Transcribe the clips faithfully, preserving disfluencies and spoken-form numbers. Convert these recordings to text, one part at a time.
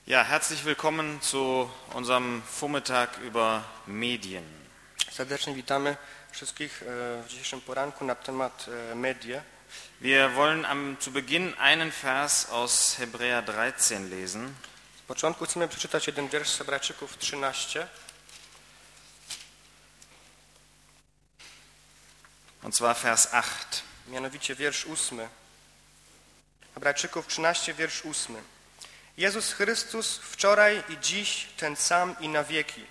Ja, herzlich willkommen zu unserem Vormittag über Medien. Serdecznie witamy wszystkich w dzisiejszym poranku na temat media. Wir wollen am, zu Beginn einen Vers aus Hebräer dreizehn lesen. Z początku chcemy przeczytać jeden wiersz z Hebrajczyków trzynaście. Und zwar Vers acht. Mianowicie wiersz ósmy. Hebrajczyków trzynaście, wiersz ósmy. Jezus Chrystus wczoraj i dziś ten sam i na wieki.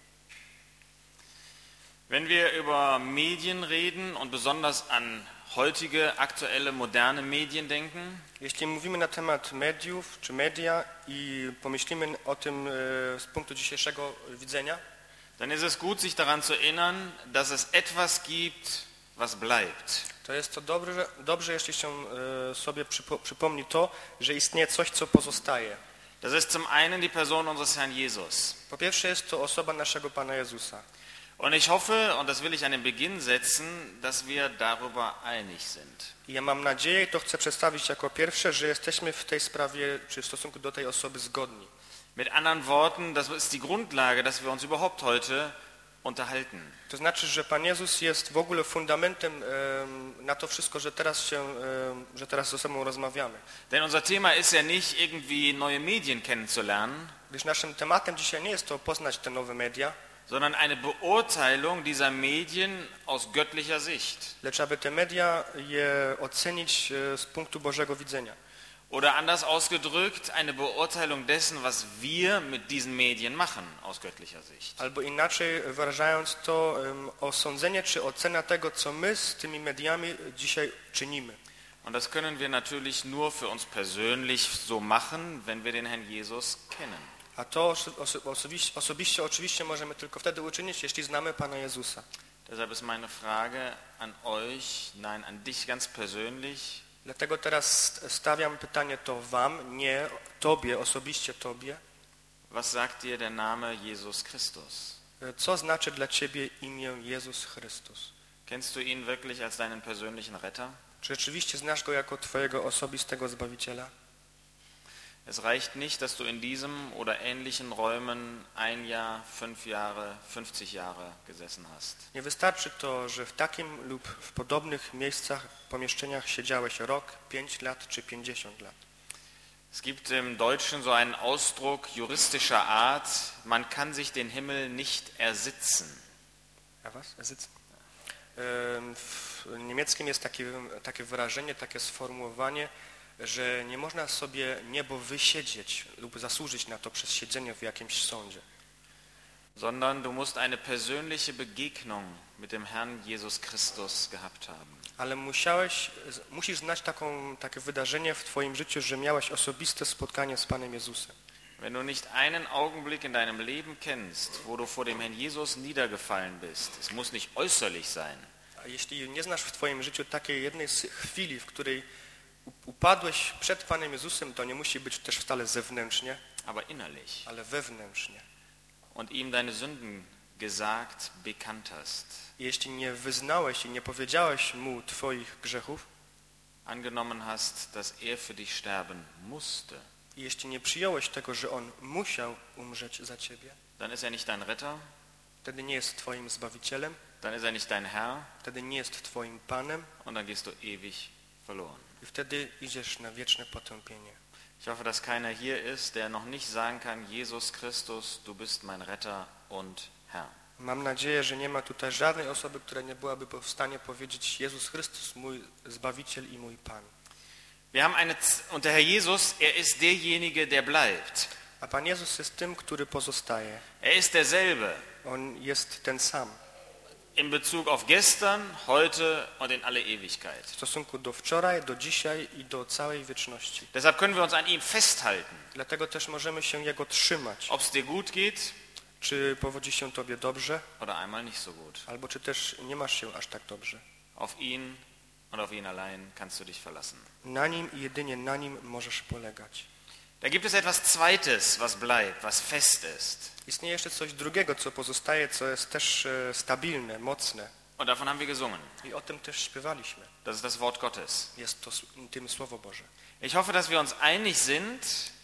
Wenn wir über Medien reden und besonders an heutige, aktuelle, moderne Medien denken, Jeśli mówimy na temat mediów czy media i pomyślimy o tym z punktu dzisiejszego widzenia, dann ist es gut, sich daran zu erinnern, dass es etwas gibt, was bleibt. to jest to dobrze, dobrze jeśli się sobie przypo, przypomni to, że istnieje coś, co pozostaje. Das ist zum einen die Person unseres Herrn Jesus. Po pierwsze jest to osoba naszego Pana Jezusa. Und ich hoffe, und das will ich an den Beginn setzen, dass wir darüber einig sind. I ja mam nadzieję, i to chcę przedstawić jako pierwsze, że jesteśmy w tej sprawie, czy w stosunku do tej osoby zgodni. Mit anderen Worten, das ist die Grundlage, dass wir uns überhaupt heute unterhalten. To znaczy, że Pan Jezus jest w ogóle fundamentem e, na to wszystko, że teraz się, e, że teraz ze sobą rozmawiamy. Denn unser Thema ist ja nicht irgendwie neue Medien kennenzulernen, Gdyż naszym tematem dzisiaj nie jest to poznać te nowe media, sondern eine Beurteilung dieser Medien aus göttlicher Sicht. lecz aby te media je ocenić e, z punktu Bożego widzenia. Oder anders ausgedrückt, eine Beurteilung dessen, was wir mit diesen Medien machen, aus göttlicher Sicht. Albo inaczej wyrażając to, e, osądzenie czy ocena tego, co my z tymi mediami dzisiaj czynimy. Und das können wir natürlich nur für uns persönlich so machen, wenn wir den Herrn Jesus kennen. A to oso osobiście, osobiście oczywiście możemy tylko wtedy uczynić, jeśli znamy Pana Jezusa. Deshalb ist meine Frage an euch, nein, an dich ganz persönlich. Dlatego teraz stawiam pytanie to wam, nie tobie, osobiście tobie. Was sagt dir der Name Jesus Christus? Co znaczy dla ciebie imię Jezus Chrystus? Kennst du ihn wirklich als deinen persönlichen Retter? Czy rzeczywiście znasz Go jako twojego osobistego Zbawiciela? Es reicht nicht, dass du in diesem oder ähnlichen Räumen ein Jahr, fünf Jahre, fünfzig Jahre gesessen hast. Nie wystarczy to, że w takim lub w podobnych miejscach, pomieszczeniach siedziałeś rok, pięć lat czy pięćdziesiąt lat. Es gibt im Deutschen so einen Ausdruck juristischer Art, man kann sich den Himmel nicht ersitzen. A was? Ersitzen? W niemieckim jest takie, takie wyrażenie, takie sformułowanie, że nie można sobie niebo wysiedzieć lub zasłużyć na to przez siedzenie w jakimś sądzie. Sondern du musst eine persönliche Begegnung mit dem Herrn Jesus Christus gehabt haben. Ale musiałeś, musisz znać taką, takie wydarzenie w twoim życiu, że miałeś osobiste spotkanie z Panem Jezusem. Wenn du nicht einen Augenblick in deinem Leben kennst, wo du vor dem Herrn Jesus niedergefallen bist, es muss nicht äußerlich sein. A jeśli nie znasz w twoim życiu takiej jednej chwili, w której upadłeś przed Panem Jezusem, to nie musi być też wcale zewnętrznie, aber innerlich, ale wewnętrznie. und ihm deine Sünden gesagt, bekannt hast. Jeśli nie wyznałeś i nie powiedziałeś Mu twoich grzechów, angenommen hast, dass er für dich sterben musste, i jeśli nie przyjąłeś tego, że On musiał umrzeć za ciebie, dann ist er nicht dein Retter, wtedy nie jest twoim Zbawicielem, dann ist er nicht dein Herr, wtedy nie jest twoim Panem und dann gehst du ewig verloren. i wtedy idziesz na wieczne potępienie. Ich hoffe, dass keiner hier ist, der noch nicht sagen kann, Jesus Christus, du bist mein Retter und Herr. Mam nadzieję, że nie ma tutaj żadnej osoby, która nie byłaby w stanie powiedzieć Jezus Chrystus, mój Zbawiciel i mój Pan. Wir haben eine, und der Herr Jesus, er ist derjenige, der bleibt. A Pan Jezus jest tym, który pozostaje. Er ist derselbe. On jest ten sam. In Bezug auf gestern, heute und in alle Ewigkeit. W stosunku do wczoraj, do dzisiaj i do całej wieczności. Deshalb können wir uns an ihm festhalten. Dlatego też możemy się Jego trzymać. Ob es dir gut geht, Czy powodzi się tobie dobrze, oder einmal nicht so gut. albo czy też nie masz się aż tak dobrze. Auf ihn und auf ihn allein kannst du dich verlassen. Na Nim i jedynie na Nim możesz polegać. Da gibt es etwas Zweites, was bleibt, was fest ist. Istnieje jeszcze coś drugiego, co pozostaje, co jest też e, stabilne, mocne. Und davon haben wir gesungen. I o tym też śpiewaliśmy. Das ist das Wort Gottes. Jest to tym Słowo Boże. Ich hoffe, dass wir uns einig sind,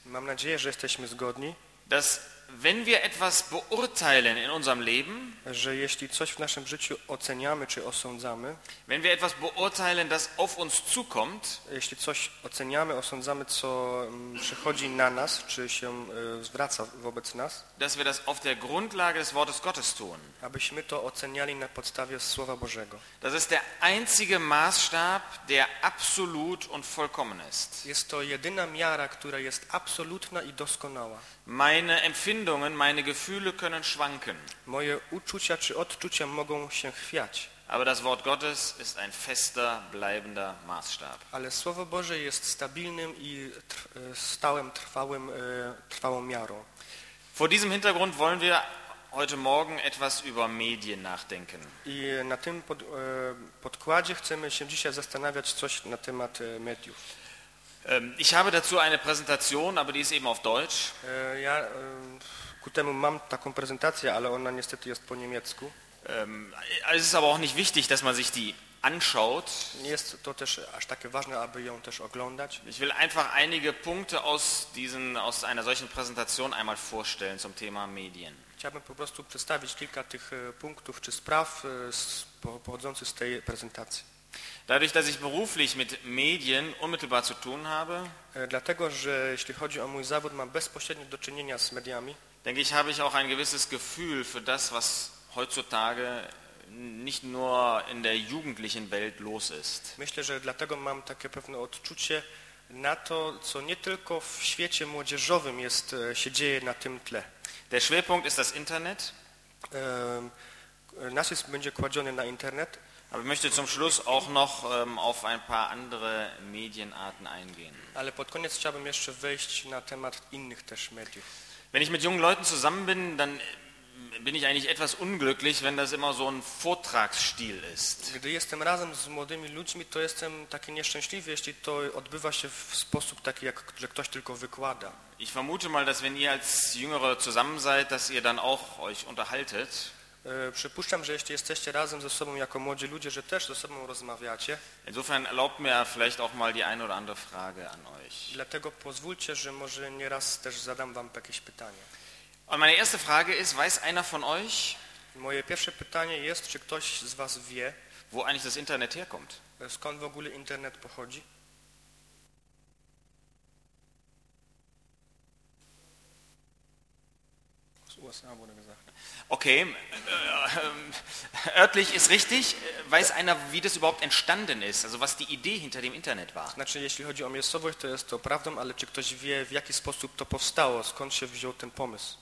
Mam nadzieję, że jesteśmy zgodni, dass wenn wir etwas beurteilen in unserem Leben, że jeśli coś w naszym życiu oceniamy czy osądzamy, wenn wir etwas beurteilen, das auf uns zukommt, jeśli coś oceniamy, osądzamy, co mm, przychodzi na nas, czy się y, zwraca wobec nas, dass wir das auf der Grundlage des Wortes Gottes tun. abyśmy to oceniali na podstawie Słowa Bożego. Das ist der einzige Maßstab, der absolut und vollkommen ist. Jest to jedyna miara, która jest absolutna i doskonała. Meine Empfindungen, meine Gefühle können schwanken, Moje uczucia czy odczucia mogą się chwiać, aber das Wort Gottes ist ein fester, bleibender Maßstab. ale Słowo Boże jest stabilnym i tr- stałym, trwałym, y, trwałą miarą. Vor diesem Hintergrund wollen wir heute Morgen etwas über Medien nachdenken. I na tym pod, y, podkładzie chcemy się dzisiaj zastanawiać coś na temat y, mediów. Ähm, Ich habe dazu eine Präsentation, aber die ist eben auf Deutsch. Y, Ja y, ku temu mam taką prezentację, ale ona niestety jest po niemiecku. Ähm, Es ist aber auch nicht wichtig, dass man sich die anschaut. Nie jest to też aż takie ważne, aby ją też oglądać. Ich will einfach einige Punkte aus, diesen, aus einer solchen Präsentation einmal vorstellen zum Thema Medien. Chciałbym po prostu przedstawić kilka tych y, punktów czy spraw y, z, po, pochodzących z tej prezentacji. Dadurch, dass ich beruflich mit Medien unmittelbar zu tun habe, Y, Dlatego, że jeśli chodzi o mój zawód, mam bezpośrednio do czynienia z mediami. denke ich, habe ich auch ein gewisses Gefühl für das, was heutzutage nicht nur in der jugendlichen Welt los ist. Myślę, że dlatego mam takie pewne odczucie na to, co nie tylko w świecie młodzieżowym jest, e, się dzieje na tym tle. Der Schwerpunkt ist das Internet, E, Nacisk będzie kładziony na internet, aber ich möchte zum Schluss auch noch ähm, auf ein paar andere Medienarten eingehen. ale pod koniec chciałbym jeszcze wejść na temat innych też mediów. Wenn ich mit jungen Leuten zusammen bin, dann bin ich eigentlich etwas unglücklich, wenn das immer so ein Vortragsstil ist. Gdy jestem razem z młodymi ludźmi, to jestem taki nieszczęśliwy, jeśli to odbywa się w sposób taki, jak że ktoś tylko wykłada. Ich vermute mal, dass wenn ihr als Jüngere zusammen seid, dass ihr dann auch euch unterhaltet. E, Przypuszczam, że jeśli jesteście razem ze sobą jako młodzi ludzie, że też ze sobą rozmawiacie. Insofern erlaubt mir vielleicht auch mal die eine oder andere Frage an euch. Dlatego pozwólcie, że może nieraz też zadam wam jakieś pytanie. Und meine erste Frage ist, weiß einer von euch, Moje pierwsze pytanie jest, czy ktoś z was wie, wo eigentlich das Internet herkommt? skąd w ogóle internet pochodzi? Z U S A wurde gesagt. Okay, äh, örtlich ist richtig. Weiß einer, wie das überhaupt entstanden ist, also was die Idee hinter dem Internet war? Znaczy, jeśli chodzi o miejscowość, to jest to prawdą, ale czy ktoś wie, w jaki sposób to powstało, skąd się wziął ten pomysł?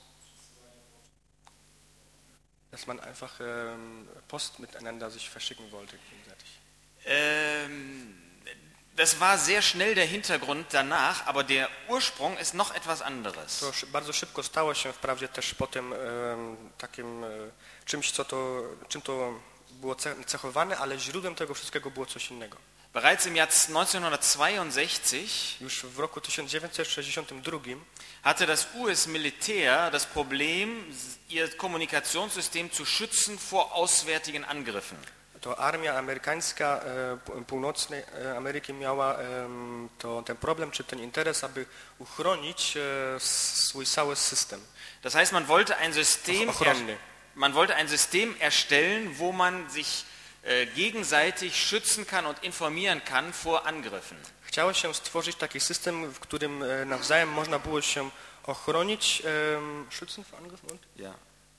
Dass man einfach ähm, Post miteinander sich verschicken wollte gegenseitig. Ähm, das war sehr schnell der Hintergrund danach, aber der Ursprung ist noch etwas anderes. To szy- bardzo szybko stało się wprawdzie też potem em, takim e, czymś, co to, czym to było ce- cechowane, ale źródłem tego wszystkiego było coś innego. Bereits im Jahr neunzehnhundertzweiundsechzig Już w roku tysiąc dziewięćset sześćdziesiątym drugim hatte das U S-Militär das Problem, ihr Kommunikationssystem zu schützen vor auswärtigen Angriffen. to armia amerykańska e, p- północnej e, Ameryki miała em, to, ten problem, czy ten interes, aby uchronić e, swój cały system Das heißt, man wollte ein System, ochronny. man wollte ein System erstellen, wo man sich äh, gegenseitig schützen kann und informieren kann vor Angriffen. Chciało się stworzyć taki system, w którym e, nawzajem można było się ochronić, em, schützen vor Angriffen und? Ja.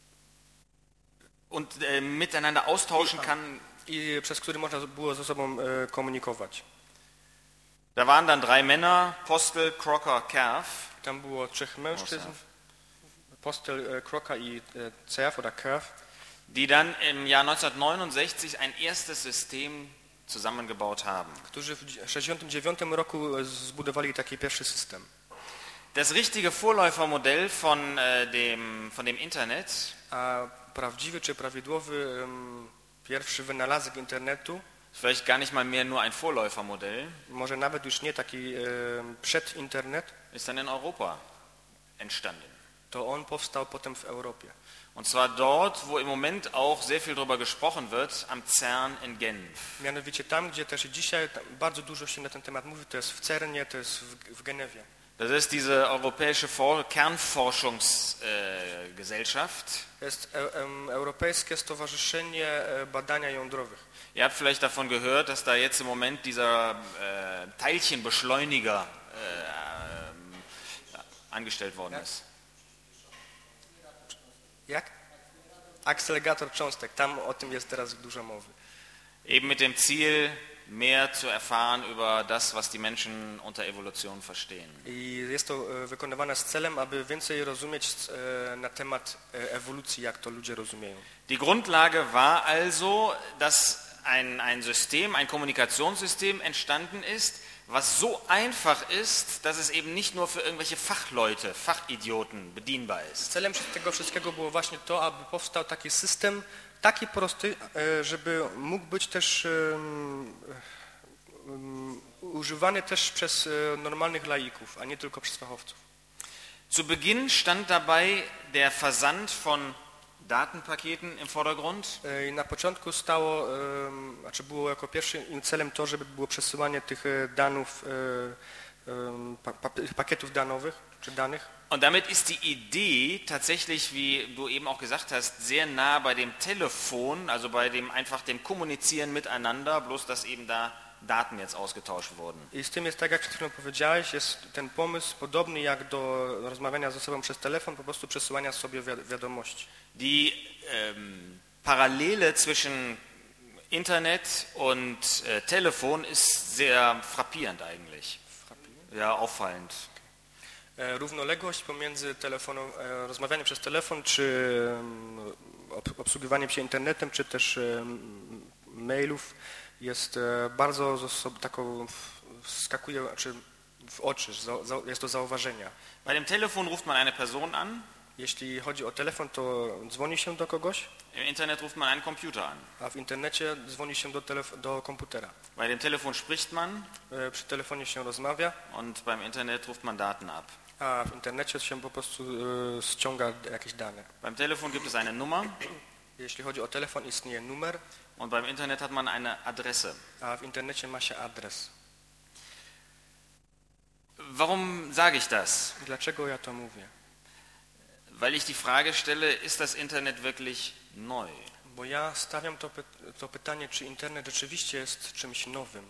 Und äh, miteinander austauschen kann. I przez który można było ze sobą e, komunikować. Da waren dann drei Männer, Postel, Crocker, Kerf. Tam było trzech mężczyzn, Cerf. Postel, e, Crocker i e, Cerf oder Kerf, Die dann im Jahr neunzehnhundertneunundsechzig ein erstes System zusammengebaut haben. którzy w tysiąc dziewięćset sześćdziesiątym dziewiątym roku e, zbudowali taki pierwszy system. Das richtige Vorläufermodell von, äh, dem, von dem Internet A prawdziwy czy prawidłowy em, pierwszy wynalazek internetu, ist vielleicht gar nicht mal mehr nur ein Vorläufermodell, może nawet już nie taki em, przed internet, ist dann in Europa entstanden. to on powstał potem w Europie. Und zwar dort, wo im Moment auch sehr viel darüber gesprochen wird, am CERN in Genf. Mianowicie tam, gdzie też dzisiaj tam bardzo dużo się na ten temat mówi, to jest w Cernie, to jest w, w Genewie. Das ist diese europäische For- Kernforschungsgesellschaft. To jest e, em, Europejskie Stowarzyszenie e, Badania Jądrowych. Ihr habt vielleicht davon gehört, dass da jetzt im Moment dieser äh, Teilchenbeschleuniger äh, angestellt worden Ja. ist. Jak? Akcelerator cząstek, tam o tym jest teraz dużo mowy. Eben mit dem Ziel, mehr zu erfahren über das, was die Menschen unter Evolution verstehen. I jest to e, wykonywane z celem, aby więcej rozumieć e, na temat e, ewolucji, jak to ludzie rozumieją. Die Grundlage war also, dass ein, ein System, ein Kommunikationssystem entstanden ist, was so einfach ist, dass es eben nicht nur für irgendwelche Fachleute, Fachidioten bedienbar ist. Celem tego wszystkiego było właśnie to, aby powstał taki system, taki prosty, e, żeby mógł być też em, em, używany też przez e, normalnych laików, a nie tylko przez fachowców. Zu Beginn stand dabei der Versand von Datenpaketen im Vordergrund. E, I na początku stało, em, znaczy było jako pierwszym celem to, żeby było przesyłanie tych e, danów, e, em, pa, pa, pakietów danowych czy danych. Und damit ist die Idee tatsächlich, wie du eben auch gesagt hast, sehr nah bei dem Telefon, also bei dem einfach dem Kommunizieren miteinander, bloß dass eben da Daten jetzt ausgetauscht wurden. I z tym jest tak, jak przed chwilą powiedziałeś, jest ten pomysł podobny jak do rozmawiania ze sobą przez telefon, po prostu przesyłania sobie wi- wiadomości. Die ähm, Parallele zwischen Internet und äh, Telefon ist sehr frappierend eigentlich. Ja, auffallend. E, Równoległość pomiędzy telefoną, e, rozmawianiem przez telefon, czy em, ob- obsługiwaniem się internetem, czy też em, mailów jest e, bardzo z osob- taką w- wskakuje czy w oczy, za- za- jest to zauważenia. Bei dem Telefon ruft man eine Person an, Jeśli chodzi o telefon, to dzwoni się do kogoś, im Internet ruft man einen Computer an. a w internecie dzwoni się do, telef- do komputera. Bei dem Telefon spricht man E, Przy telefonie się rozmawia, und beim Internet ruft man Daten ab. a w internecie się po prostu e, ściąga jakieś dane. Beim Telefon gibt es eine Nummer Jeśli chodzi o telefon, istnieje numer, und beim Internet hat man eine Adresse. a w internecie ma się adres. Warum sage ich das? Dlaczego ja to mówię? Weil ich die Frage stelle, ist das Internet wirklich neu? Bo ja stawiam to, py- to pytanie, czy internet rzeczywiście jest czymś nowym.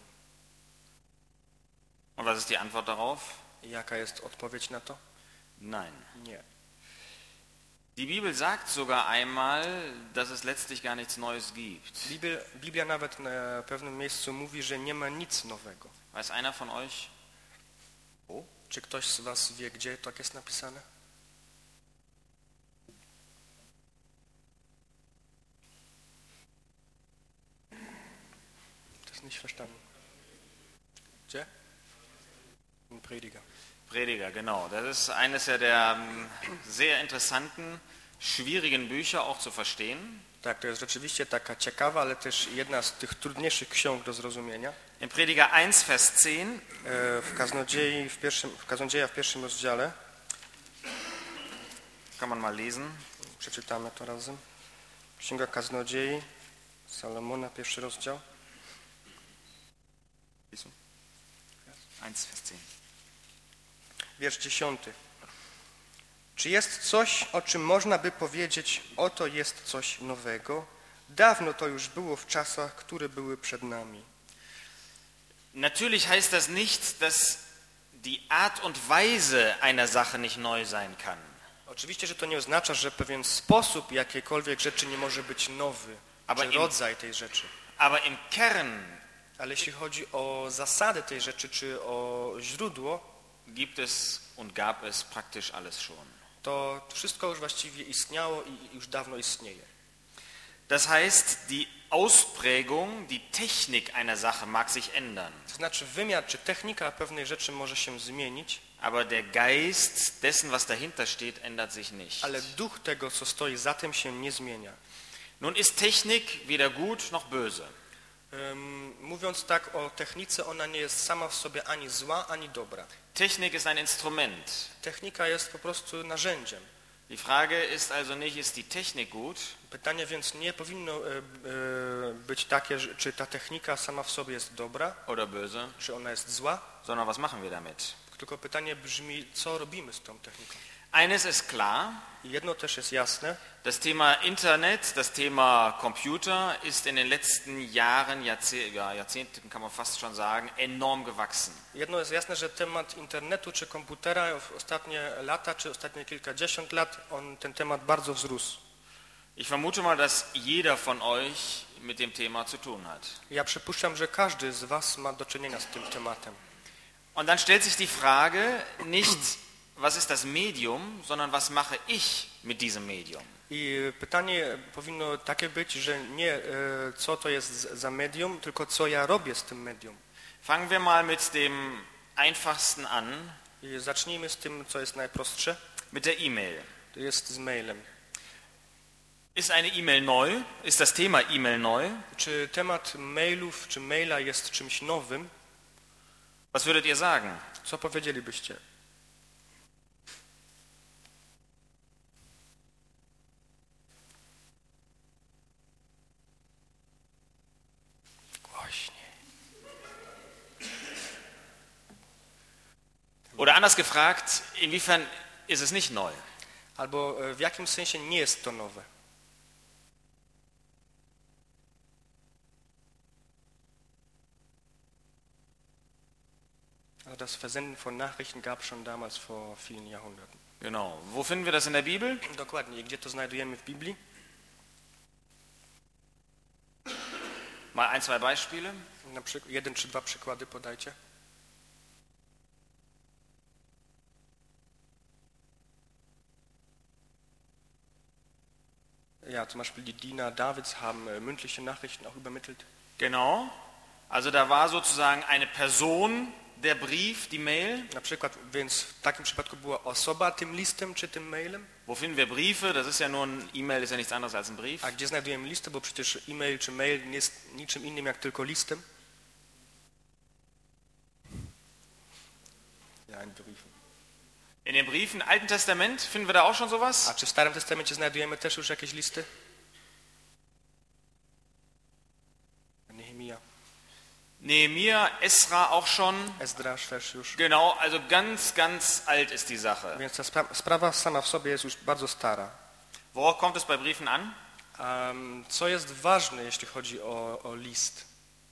Und was ist die Antwort darauf? I jaka jest odpowiedź na to? Nein. Nie. Die Bibel sagt sogar einmal, dass es letztlich gar nichts Neues gibt. Biblia, Biblia nawet na pewnym miejscu mówi, że nie ma nic nowego. Weiß einer von euch? O? Czy ktoś z was wie, gdzie tak jest napisane? Das ist nicht verstanden. Gdzie? Im Prediger. Prediger, genau. Das ist eines ja der ähm, sehr interessanten, schwierigen Bücher auch zu verstehen. Tak, to jest rzeczywiście taka ciekawa, ale też jedna z tych trudniejszych ksiąg do zrozumienia. In Prediger eins, Vers zehn, E, W Kaznodziei w pierwszym, w Kaznodzieja w pierwszym rozdziale, kann man mal lesen. przeczytamy to razem. Księga Kaznodziei, Salomona, pierwszy rozdział. eins, Vers zehn. Wiersz dziesiąty. Czy jest coś, o czym można by powiedzieć, oto jest coś nowego? Dawno to już było w czasach, które były przed nami. Natürlich heißt das nicht, dass die Art und Weise einer Sache nicht neu sein kann. Oczywiście, że to nie oznacza, że pewien sposób jakiejkolwiek rzeczy nie może być nowy, Aber czy im- rodzaj tej rzeczy. Aber im Kern Ale jeśli chodzi o zasady tej rzeczy, czy o źródło, gibt es und gab es praktisch alles schon. to wszystko już właściwie istniało i już dawno istnieje. Das heißt, die Ausprägung, die Technik einer Sache mag sich ändern, To znaczy wymiar czy technika pewnej rzeczy może się zmienić, aber der Geist dessen, was dahinter steht, ändert sich nicht. ale duch tego, co stoi za tym, się nie zmienia. Nun ist Technik weder gut noch böse. Ym, Mówiąc tak o technice, ona nie jest sama w sobie ani zła, ani dobra. Technik ist ein Instrument. Technika jest po prostu narzędziem. Die Frage ist also nicht, ist die Technik gut, Pytanie więc nie powinno e, e, być takie, że, czy ta technika sama w sobie jest dobra, oder böse, czy ona jest zła, sondern was machen wir damit? Tylko pytanie brzmi, co robimy z tą techniką? Eines ist klar, I jedno też jest jasne, das Thema Internet, das Thema Computer ist in den letzten Jahren, Jahrzeh- ja, Jahrzehnten kann man fast schon sagen, enorm gewachsen. jedno jest jasne, że temat internetu czy komputera w ostatnie lata, czy ostatnie kilkadziesiąt lat, on, ten temat bardzo wzrósł. Ich vermute mal, dass jeder von euch mit dem Thema zu tun hat. Ja przypuszczam, że każdy z was ma do czynienia z tym tematem. Und dann stellt sich die Frage, nicht was ist das Medium, sondern was mache ich mit diesem Medium? I pytanie powinno takie być, że nie e, co to jest za medium, tylko co ja robię z tym medium. Fangen wir mal mit dem einfachsten an, I zacznijmy z tym, co jest najprostsze. mit der E-Mail. To jest z mailem. Ist eine E-Mail neu? Ist das Thema E-Mail neu? Czy temat mailów, czy maila jest czymś nowym? Was würdet ihr sagen? Co powiedzielibyście? Głośniej. Oder anders gefragt, inwiefern ist es nicht neu? Albo e, w jakim sensie nie jest to nowe? Das Versenden von Nachrichten gab schon damals vor vielen Jahrhunderten. Genau. Wo finden wir das in der Bibel? Dokładnie. I gdzie to znajdujemy w Biblii? Mal ein, zwei Beispiele. Na przykład jeden czy dwa przykłady podajcie. Ja, zum Beispiel die Diener Davids haben äh, mündliche Nachrichten auch übermittelt. Genau. Also da war sozusagen eine Person, der Brief, die Mail. Na przykład, więc w takim przypadku była osoba tym listem czy tym mailem. Wo finden wir Briefe? Das ist ja nur ein E-Mail, ist ja nichts anderes als ein Brief. A gdzie znajdujemy listy, bo przecież e-mail czy mail nie jest niczym innym jak tylko listem. Ja, ein Brief. In den Briefen, Alten Testament, finden wir da auch schon sowas? A czy w Starym Testamencie znajdujemy też już jakieś listy? Nehemia, Nehemia, Esra auch schon. Ezdrasz też już. Genau, also ganz, ganz alt ist die Sache. Więc ta spra- sprawa sama w sobie jest już bardzo stara. Worauf kommt es bei Briefen an? Um, co jest ważne, jeśli chodzi o, o list?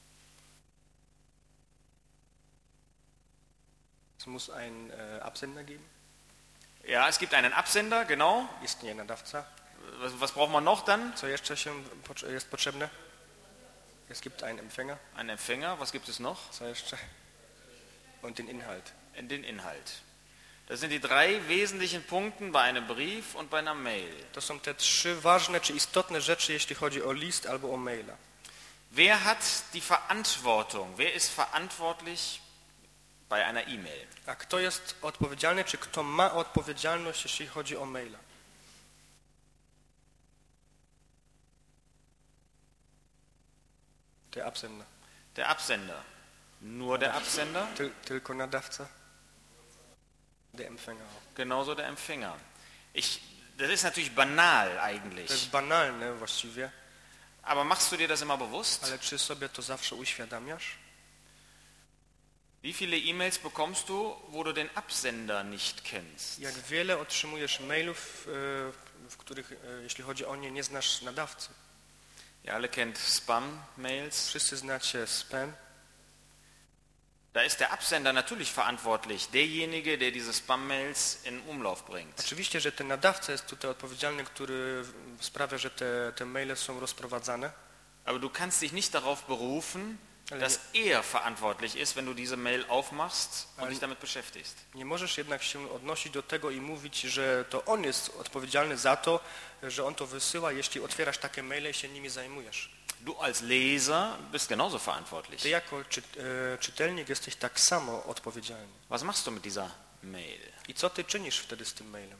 Es muss ein äh, Absender geben. Ja, es gibt einen Absender, genau. Istnieje nadawca. Was, was braucht man noch dann? Co jeszcze się pot- jest potrzebne? Es gibt einen Empfänger. Ein Empfänger, was gibt es noch? Co jeszcze? Und den Inhalt. Den Inhalt. Das sind die drei wesentlichen Punkte bei einem Brief und bei einer Mail. To są te trzy ważne czy istotne rzeczy, jeśli chodzi o list albo o maila. Wer hat die Verantwortung? Wer ist verantwortlich bei einer E-Mail? A kto jest odpowiedzialny, czy kto ma odpowiedzialność, jeśli chodzi o maila? Der Absender. Der Absender. Nur der Absender? Ty- tylko nadawca? Der Empfänger auch. Genauso der Empfänger. Ich, das ist natürlich banal To eigentlich. jest banalne właściwie, Aber machst du dir das immer bewusst? ale czy sobie to zawsze uświadamiasz? Wie viele E-Mails bekommst du, wo du den Absender nicht kennst? Jak wiele otrzymujesz mailów, e, w których, e, jeśli chodzi o nie, nie znasz nadawcy? Ihr alle kennt Spam-Mails. Wszyscy znacie spam. Da ist der Absender natürlich verantwortlich, derjenige, der diese Spam-Mails in Umlauf bringt. Oczywiście, że ten nadawca jest tutaj odpowiedzialny, który sprawia, że te, te maile są rozprowadzane. Aber du kannst dich nicht darauf berufen, Ale dass er verantwortlich ist, wenn du diese Mail aufmachst und Ale- dich damit beschäftigst. Nie możesz jednak się odnosić do tego i mówić, że to on jest odpowiedzialny za to, że on to wysyła, jeśli otwierasz takie maile i się nimi zajmujesz. Du als Leser bist genauso verantwortlich. Ty jako czy, e, czytelnik jesteś tak samo odpowiedzialny. Was machst du mit dieser Mail? I co ty czynisz wtedy z tym mailem?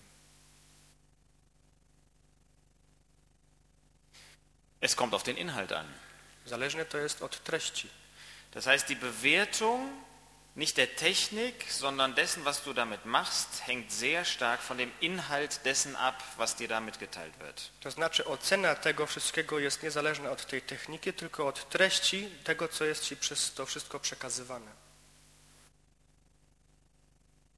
Es kommt auf den Inhalt an. Zależne to jest od treści. Das heißt, die Bewertung nicht der Technik, sondern dessen, was du damit machst, hängt sehr stark von dem Inhalt dessen ab, was dir da mitgeteilt wird. To znaczy ocena tego wszystkiego jest niezależna od tej techniki, tylko od treści tego, co jest ci przez to wszystko przekazywane.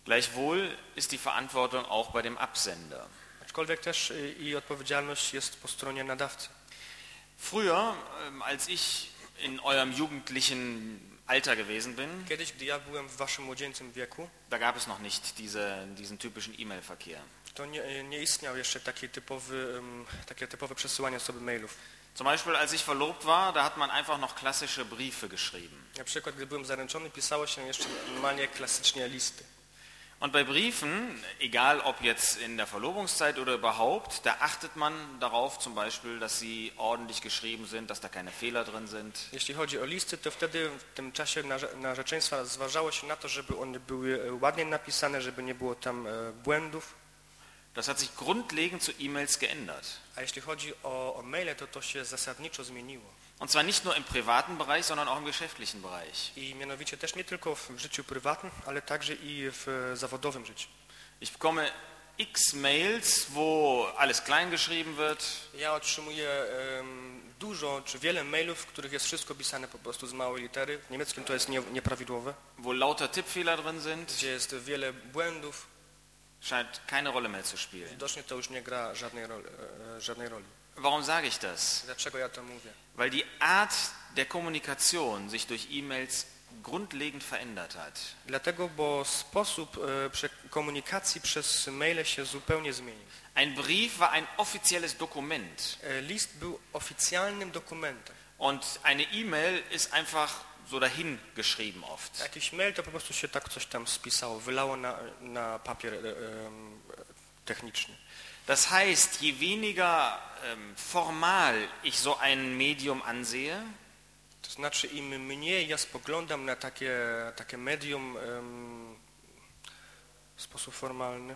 Gleichwohl ist die Verantwortung auch bei dem Absender. Aczkolwiek też y, i odpowiedzialność jest po stronie nadawcy. Früher, ähm, als ich in eurem jugendlichen Alter gewesen bin, Kiedyś, gdy ja byłem w waszym młodzieńczym wieku, da gab es noch nicht diese, diesen typischen E-Mail-Verkehr. to nie, nie istniał jeszcze taki typowy, um, takie typowe przesyłanie sobie mailów. Zum Beispiel, als ich verlobt war, da hat man einfach noch klassische Briefe geschrieben. Na przykład, gdy byłem zaręczony, pisało się jeszcze normalnie klasycznie listy. Und bei Briefen, egal ob jetzt in der Verlobungszeit oder überhaupt, da achtet man darauf zum Beispiel, dass sie ordentlich geschrieben sind, dass da keine Fehler drin sind. Jeśli chodzi o listy, to wtedy w tym czasie narze- narzeczeństwa zważało się na to, żeby one były ładnie napisane, żeby nie było tam e, błędów. Das hat sich grundlegend zu E-Mails geändert. A jeśli chodzi o, o maile, to to się zasadniczo zmieniło. Und zwar nicht nur im privaten Bereich, sondern auch im geschäftlichen Bereich. I mianowicie też nie tylko w życiu prywatnym, ale także i w zawodowym życiu. Ich bekomme x Mails, wo alles klein geschrieben wird, Ja otrzymuję em, dużo czy wiele mailów, w których jest wszystko pisane po prostu z małej litery. W niemieckim to jest nie, nieprawidłowe, wo lauter Tippfehler drin sind. gdzie jest wiele błędów. Scheint keine Rolle mehr zu spielen. Widocznie to już nie gra żadnej roli. E, żadnej roli. Warum sage ich das? Dlaczego ja to mówię? Weil die Art der Kommunikation sich durch E-Mails grundlegend verändert hat. Dlatego, bo sposób e, prze- komunikacji przez maile się zupełnie zmienił. Ein Brief war ein offizielles Dokument E, list był oficjalnym dokumentem. und eine E-Mail ist einfach so dahin geschrieben oft. Jakiś mail to po prostu się tak coś tam spisało, wylało na, na papier e, em, techniczny. Das heißt, je weniger ähm, formal ich so ein Medium ansehe, To znaczy im mniej ja spoglądam na takie, takie medium em, w sposób formalny,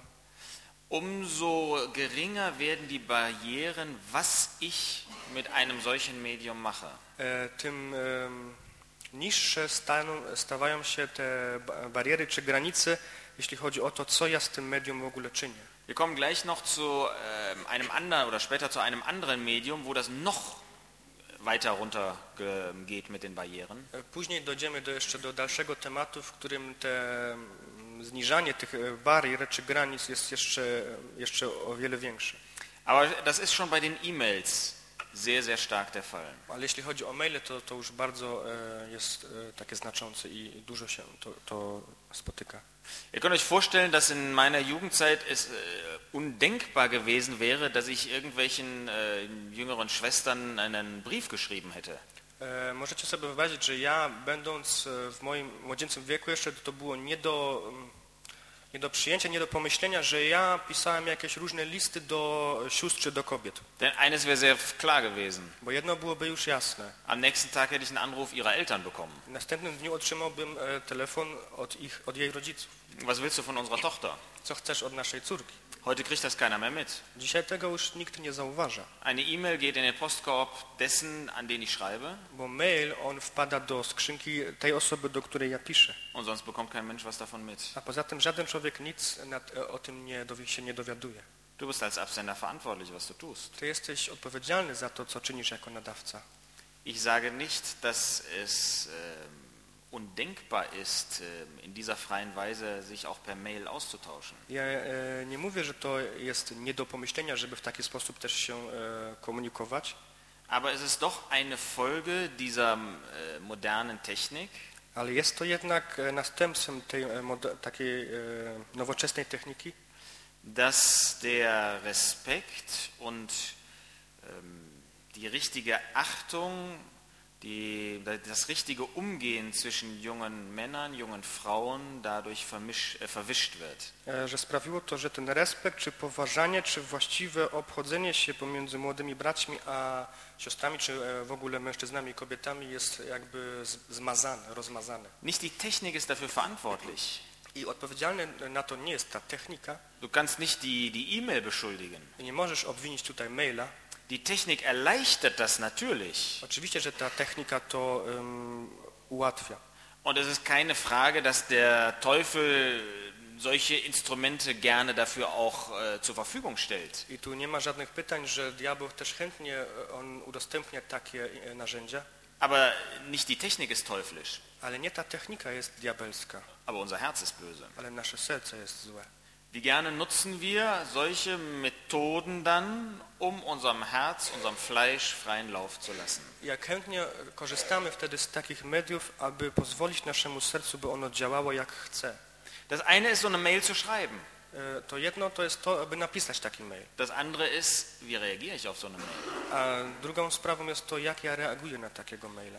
umso geringer werden die Barrieren, was ich mit einem solchen Medium mache. e, tym em, niższe staną, stawają się te ba- bariery czy granice, jeśli chodzi o to, co ja z tym medium w ogóle czynię. Wir kommen gleich noch zu ähm, einem anderen oder später zu einem anderen Medium, wo das noch weiter runter ge- geht mit den Barrieren. E, Później dojdziemy do, jeszcze do dalszego tematu, w którym te mm, zniżanie tych e, barier czy granic jest jeszcze, jeszcze o wiele większe. Aber das ist schon bei den E-Mails sehr, sehr stark der Fall. Ale jeśli chodzi o maile, to, to już bardzo e, jest e, takie znaczące i dużo się to, to spotyka. Ihr könnt euch vorstellen, dass in meiner Jugendzeit es äh, undenkbar gewesen wäre, dass ich irgendwelchen äh, jüngeren Schwestern einen Brief geschrieben hätte. E, możecie sobie wyobrazić, że ja będąc e, w moim młodzieńczym wieku jeszcze to było nie do, mm, nie do przyjęcia, nie do pomyślenia, że ja pisałem jakieś różne listy do sióstr czy do kobiet. Denn eines wäre sehr klar gewesen. Bo jedno byłoby już jasne. Am nächsten Tag hätte ich einen Anruf ihrer Eltern bekommen. W następnym dniu otrzymałbym e, telefon od, ich, od jej rodziców. Was willst du von unserer Tochter? Co chcesz od naszej córki? Heute kriegt das keiner mehr mit. Dzisiaj tego już nikt nie zauważa, Eine E-Mail geht in den Postkorb dessen, an den ich schreibe, bo mail on wpada do skrzynki tej osoby, do której ja piszę. und sonst bekommt kein Mensch was davon mit. A poza tym żaden człowiek nic nad, o tym nie dowie, się nie dowiaduje. Du bist als Absender verantwortlich, was du tust. Ty jesteś odpowiedzialny za to, co czynisz jako nadawca. Ich sage nicht, dass es ähm, undenkbar ist, ähm, in dieser freien Weise sich auch per Mail auszutauschen. Ja e, nie mówię, że to jest nie do pomyślenia, żeby w taki sposób też się e, komunikować, Aber es ist doch eine Folge dieser äh, modernen Technik, ale jest to jednak e, następstwem tej e, mode, takiej e, nowoczesnej techniki, dass der Respekt und ähm, die richtige Achtung, die, das richtige Umgehen zwischen jungen Männern, jungen Frauen dadurch vermisch, äh, verwischt wird. e, że sprawiło to, że ten respekt, czy poważanie, czy właściwe obchodzenie się pomiędzy młodymi braćmi a siostrami, czy e, w ogóle mężczyznami i kobietami jest jakby z- zmazane, rozmazane. Nicht die Technik ist dafür verantwortlich. I odpowiedzialny na to nie jest ta technika. Du kannst nicht die die E-Mail beschuldigen. I nie możesz obwinić tutaj maila. Die Technik erleichtert das natürlich. Oczywiście, że ta technika to um, ułatwia. Und es ist keine Frage, dass der Teufel solche Instrumente gerne dafür auch äh, zur Verfügung stellt. I tu nie ma żadnych pytań, że diabeł też chętnie on udostępnia takie e, narzędzia. Aber nicht die Technik ist teuflisch, Ale nie ta technika jest diabelska, aber unser Herz ist böse. ale nasze serce jest złe. Wie gerne nutzen wir solche Methoden dann, um unserem Herz, unserem Fleisch freien Lauf zu lassen. Jak chętnie korzystamy wtedy z takich mediów, aby pozwolić naszemu sercu, by ono działało jak chce. Das eine ist, so eine Mail zu schreiben. E, To jedno to jest to, aby napisać taki mail. Das andere ist, wie reagiere ich auf so eine Mail? A drugą sprawą jest to, jak ja reaguję na takiego maila.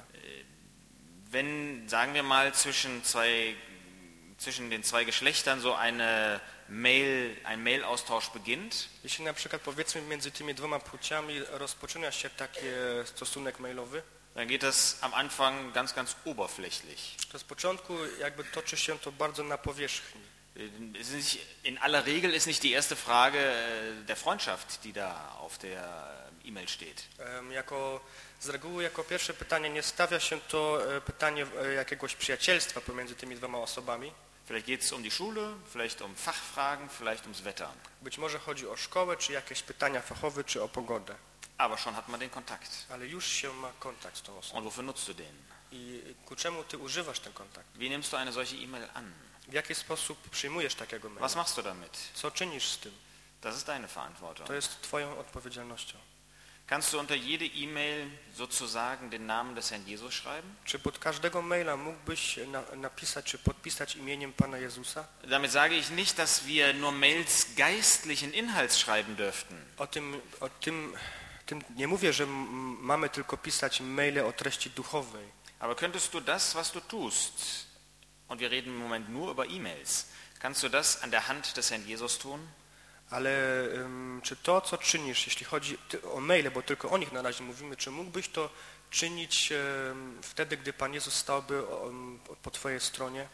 Wenn, sagen wir mal, zwischen, zwei, zwischen den zwei Geschlechtern so eine Mail, ein Mail-Austausch beginnt, Jeśli na przykład powiedzmy między tymi dwoma płciami rozpoczyna się taki stosunek mailowy, dann geht das am Anfang ganz, ganz oberflächlich. to z początku jakby toczy się to bardzo na powierzchni. Es ist nicht, in aller Regel ist nicht die erste Frage äh, der Freundschaft, die da auf der E-Mail steht. Em, Jako, z reguły jako pierwsze pytanie nie stawia się to e, pytanie e, jakiegoś przyjacielstwa pomiędzy tymi dwoma osobami. Vielleicht geht es um die Schule, vielleicht um Fachfragen, vielleicht ums Wetter. Być może chodzi o szkołę, czy jakieś pytania fachowe, czy o pogodę. Aber schon hat man den Kontakt. Ale już się ma kontakt z tą osobą. Und wofür nutzt du den? I ku czemu ty używasz ten kontakt? Wie nimmst du eine solche E-Mail an? W jaki sposób przyjmujesz takiego maila? Was machst du damit? Co czynisz z tym? Das ist deine Verantwortung. To jest twoją odpowiedzialnością. Kannst du unter jede E-Mail sozusagen den Namen des Herrn Jesus schreiben? Czy pod każdego maila mógłbyś na, napisać, czy podpisać imieniem Pana Jezusa? Damit sage ich nicht, dass wir nur Mails geistlichen Inhalts schreiben dürften. O tym, o tym, tym nie mówię, że m- mamy tylko pisać maile o treści duchowej. Aber könntest du das, was du tust, und wir reden im Moment nur über E-Mails, kannst du das an der Hand des Herrn Jesus tun? Ale ym, czy to, co czynisz, jeśli chodzi ty- o maile, bo tylko o nich na razie mówimy, czy mógłbyś to czynić ym, wtedy, gdy Pan Jezus stałby o, ym, po twojej stronie?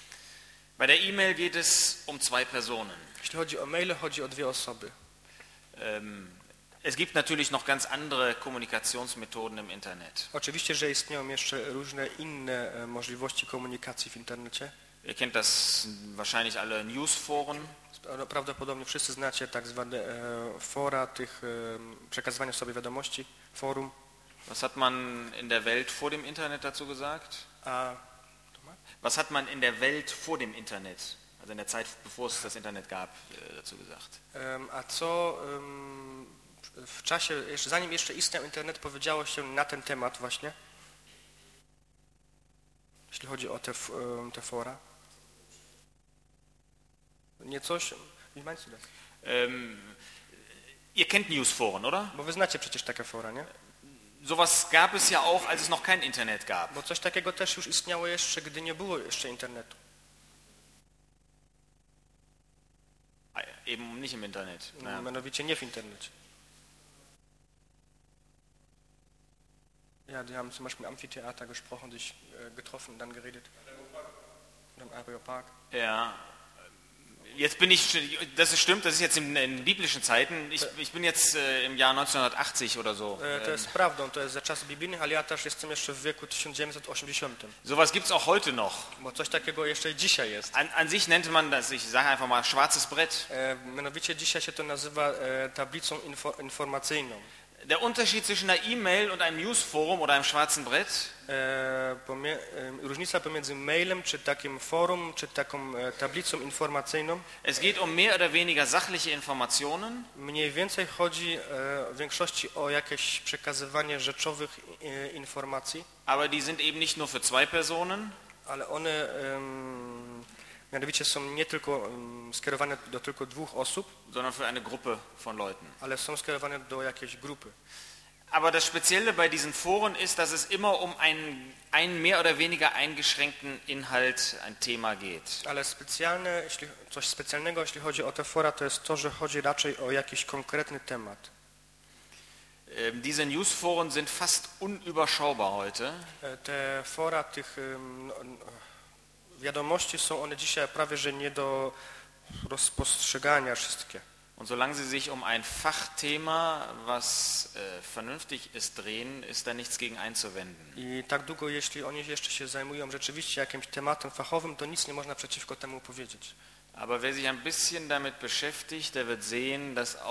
Bei der E-Mail geht es um zwei Personen. Jeśli chodzi o maile, chodzi o dwie osoby. Ähm, es gibt natürlich noch ganz andere Kommunikationsmethoden im Internet. Oczywiście, że istnieją jeszcze różne inne e, możliwości komunikacji w internecie. Ihr kennt das wahrscheinlich alle, Newsforen. No, prawdopodobnie wszyscy znacie tak zwane e, fora tych e, przekazywania sobie wiadomości, forum. Was hat man in der Welt vor dem Internet dazu gesagt? A, Was hat man in der Welt vor dem Internet, also in der Zeit, bevor es das Internet gab, äh, dazu gesagt? em, a co em, w czasie, jeszcze, zanim jeszcze istniał internet, powiedziało się na ten temat właśnie? Jeśli chodzi o te, f- em, te fora. Nie coś? Wie meinst du das? Ähm, ihr kennt Newsforen, oder? Bo wy znacie przecież takie fora, nie? Sowas gab es ja auch, als es noch kein Internet gab. Bo coś takiego też już istniało jeszcze, gdy nie było jeszcze internetu. Eben nicht im Internet. Naja. Mianowicie nie w internecie. Ja, die haben zum Beispiel im Amphitheater gesprochen, sich äh, getroffen und dann geredet. Im Areopag. Ja. Jetzt bin ich, das ist, stimmt, das ist jetzt in, in biblischen Zeiten. Ich, ich bin jetzt äh, im Jahr neunzehnhundertachtzig oder so. E, To jest prawdą, to jest za czasów biblijnych, ale ja też jestem jeszcze w wieku tysiąc dziewięćset osiemdziesiątym. Sowas gibt es auch heute noch. Bo coś takiego jeszcze dzisiaj jest. An, an sich nennt man das, ich sage einfach mal, schwarzes Brett. E, mianowicie dzisiaj się to nazywa e, tablicą info, informacyjną. Der Unterschied zwischen einer E-Mail und einem Newsforum oder einem schwarzen Brett, E, pomie, e, różnica pomiędzy mailem, czy takim forum, czy taką e, tablicą informacyjną, es geht um mehr oder weniger sachliche Informationen, mniej więcej chodzi e, w większości o jakieś przekazywanie rzeczowych e, informacji, aber die sind eben nicht nur für zwei Personen, ale one em, mianowicie są nie tylko em, skierowane do tylko dwóch osób, sondern für eine Gruppe von Leuten. ale są skierowane do jakiejś grupy. Aber das Spezielle bei diesen Foren ist, dass es immer um einen, einen mehr oder weniger eingeschränkten Inhalt, ein Thema geht. Ale specjalne, jeśli, coś specjalnego, jeśli chodzi o te fora, to jest to, że chodzi raczej o jakiś konkretny temat. Ähm, Diese Newsforen sind fast unüberschaubar heute. E, Te fora tych em, no, no, wiadomości są one dzisiaj prawie, że nie do rozpostrzegania wszystkie. Und solange sie sich um ein Fachthema, was äh, vernünftig ist, drehen, ist da nichts gegen einzuwenden. I tak długo, jeśli oni jeszcze się zajmują rzeczywiście jakimś tematem fachowym, to nic nie można przeciwko temu powiedzieć. Aber wer sich ein bisschen damit beschäftigt, der wird sehen, dass auch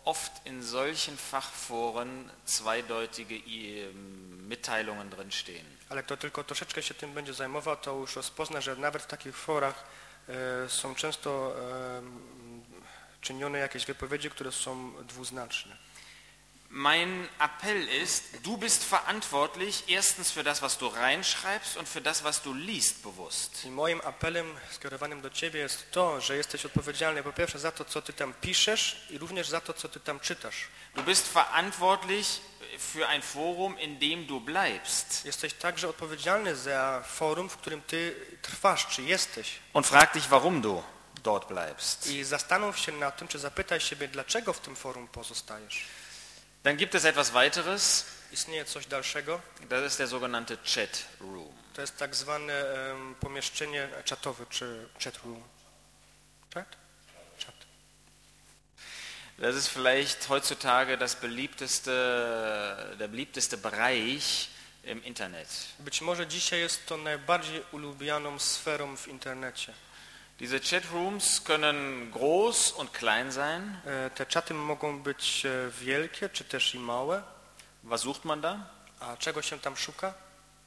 oft in solchen Fachforen zweideutige äh, Mitteilungen drin stehen. Ale kto tylko troszeczkę się tym będzie zajmował, to już rozpozna, że nawet w takich forach e, są często e, czynione jakieś wypowiedzi, które są dwuznaczne. Mein Appell ist, du bist verantwortlich erstens für das, was du reinschreibst und für das, was du liest bewusst. I moim apelem skierowanym do Ciebie jest to, że jesteś odpowiedzialny po pierwsze za to, co Ty tam piszesz i również za to, co Ty tam czytasz. Du bist verantwortlich für ein Forum, in dem du bleibst. Jesteś także odpowiedzialny za forum, w którym Ty trwasz, czy jesteś. Und frag dich, warum du dort bleibst. I zastanów się nad tym, czy zapytaj siebie, dlaczego w tym forum pozostajesz. Dann gibt es etwas weiteres, Istnieje coś dalszego. das ist der sogenannte Chat Room. To jest tak zwane um, pomieszczenie czatowe, czy chat room. Chat? Chat. Das ist vielleicht heutzutage das beliebteste, der beliebteste Bereich im Internet. Być może dzisiaj jest to najbardziej ulubianą sferą w internecie. Diese Chatrooms können groß und klein sein. E, te czaty mogą być e, wielkie, czy też i małe. Was sucht man da? A czego się tam szuka?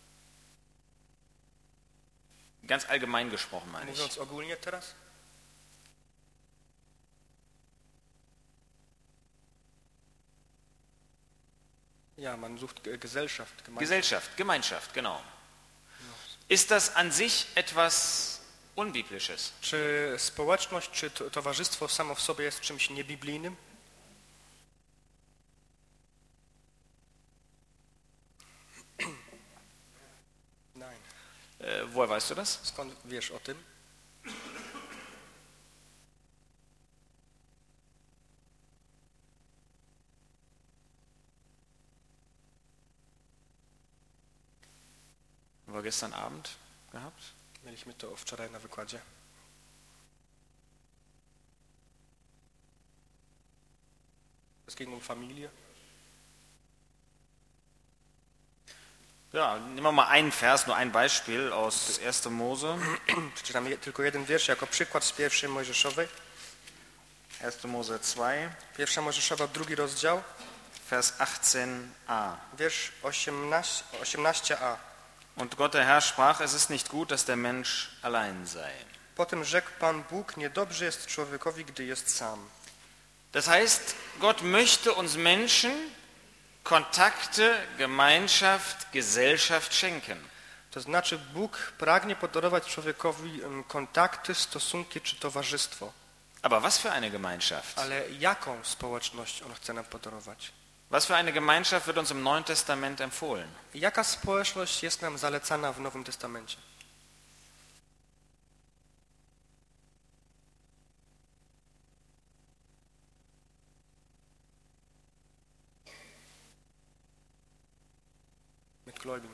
Ganz allgemein gesprochen meine ich. Mówiąc ogólnie teraz? Ja, man sucht Gesellschaft. Gemeinschaft. Gesellschaft, Gemeinschaft, genau. Ist das an sich etwas Unbiblisches? Czy społeczność, czy to, towarzystwo samo w sobie jest czymś niebiblijnym? Nein. Äh, woher weißt du das? Skąd wiesz o tym? War gestern Abend gehabt. Mieliśmy to wczoraj na wykładzie. Es ging um Familie. Ja, nehmen wir mal einen Vers, nur ein Beispiel aus erster Mose. Przeczytam je, tylko jeden wiersz jako przykład z pierwszej Mojżeszowej. erster Mose zwei, Pierwsza Mojżeszowa, drugi rozdział, Vers achtzehn a. wiersz osiemnaście a. Und Gott der Herr sprach, es ist nicht gut, dass der Mensch allein sei. Potem rzekł Pan Bóg, niedobrze jest człowiekowi, gdy jest sam. Das heißt, Gott möchte uns Menschen Kontakte, Gemeinschaft, Gesellschaft schenken. To znaczy Bóg pragnie podarować człowiekowi kontakty, stosunki czy towarzystwo. Aber was für eine Gemeinschaft? Ale jaką społeczność On chce nam podarować? Was für eine Gemeinschaft wird uns im Neuen Testament empfohlen? Jaka społeczność jest nam zalecana w Nowym Testamencie? Mit Gläubigen.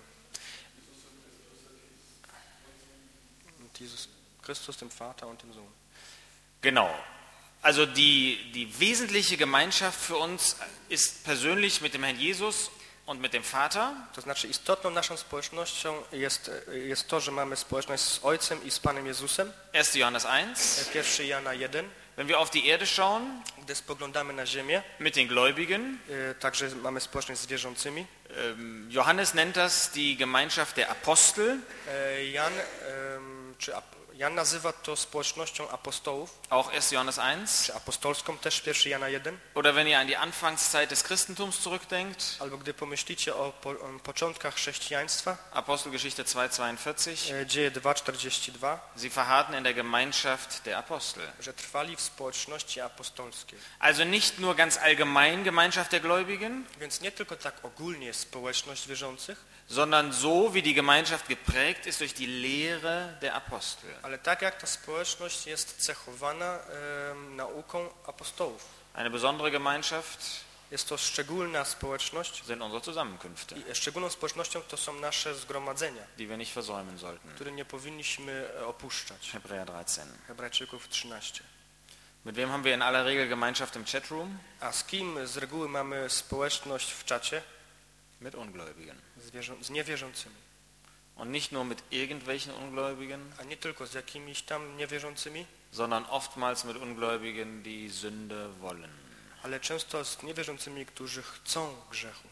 Mit Jesus Christus, dem Vater und dem Sohn. Genau. Also die, die wesentliche Gemeinschaft für uns ist persönlich mit dem Herrn Jesus und mit dem Vater. To znaczy istotną naszą społecznością jest, jest to, że mamy społeczność z Ojcem i z Panem Jezusem. erster Johannes eins. Pierwszy Jana jeden. Wenn wir auf die Erde schauen, Gdy spoglądamy na ziemię, mit den Gläubigen, także mamy społeczność z wierzącymi. Johannes nennt das die Gemeinschaft der Apostel. Jan, czy Jan nazywa to społecznością apostołów. Auch erster Johannes eins. Czy apostolską też pierwszy Jana jeden. Oder wenn ihr an die Anfangszeit des Christentums zurückdenkt. Albo gdy pomyślicie o, po, o początkach chrześcijaństwa. Apostelgeschichte zwei zweiundvierzig. Dzieje dwa czterdzieści dwa. Sie verharrten in der Gemeinschaft der Apostel. Że trwali w społeczności apostolskiej. Also nicht nur ganz allgemein Gemeinschaft der Gläubigen. Więc nie tylko tak ogólnie społeczność wierzących. Sondern so wie die Gemeinschaft geprägt ist durch die Lehre der Apostel. Ale tak jak ta społeczność jest cechowana e, nauką apostołów. Eine besondere Gemeinschaft jest to szczególna społeczność. Sind unsere Zusammenkünfte. I szczególną społecznością to są nasze zgromadzenia, die wir nicht versäumen sollten. które nie powinniśmy opuszczać. Hebräer dreizehn. Hebrajczyków trzynaście. Mit wem haben wir in aller Regel Gemeinschaft im Chatroom? A z kim z reguły mamy społeczność w czacie? Mit Ungläubigen. Z, wierzą- z niewierzącymi. Und nicht nur mit irgendwelchen Ungläubigen, A nie tylko z jakimiś tam niewierzącymi, sondern oftmals mit Ungläubigen, die Sünde wollen. ale często z niewierzącymi, którzy chcą grzechu.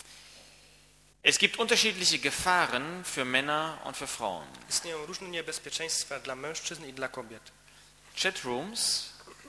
Es gibt unterschiedliche Gefahren für Männer und für Frauen. Istnieją różne niebezpieczeństwa dla mężczyzn i dla kobiet. Chatrooms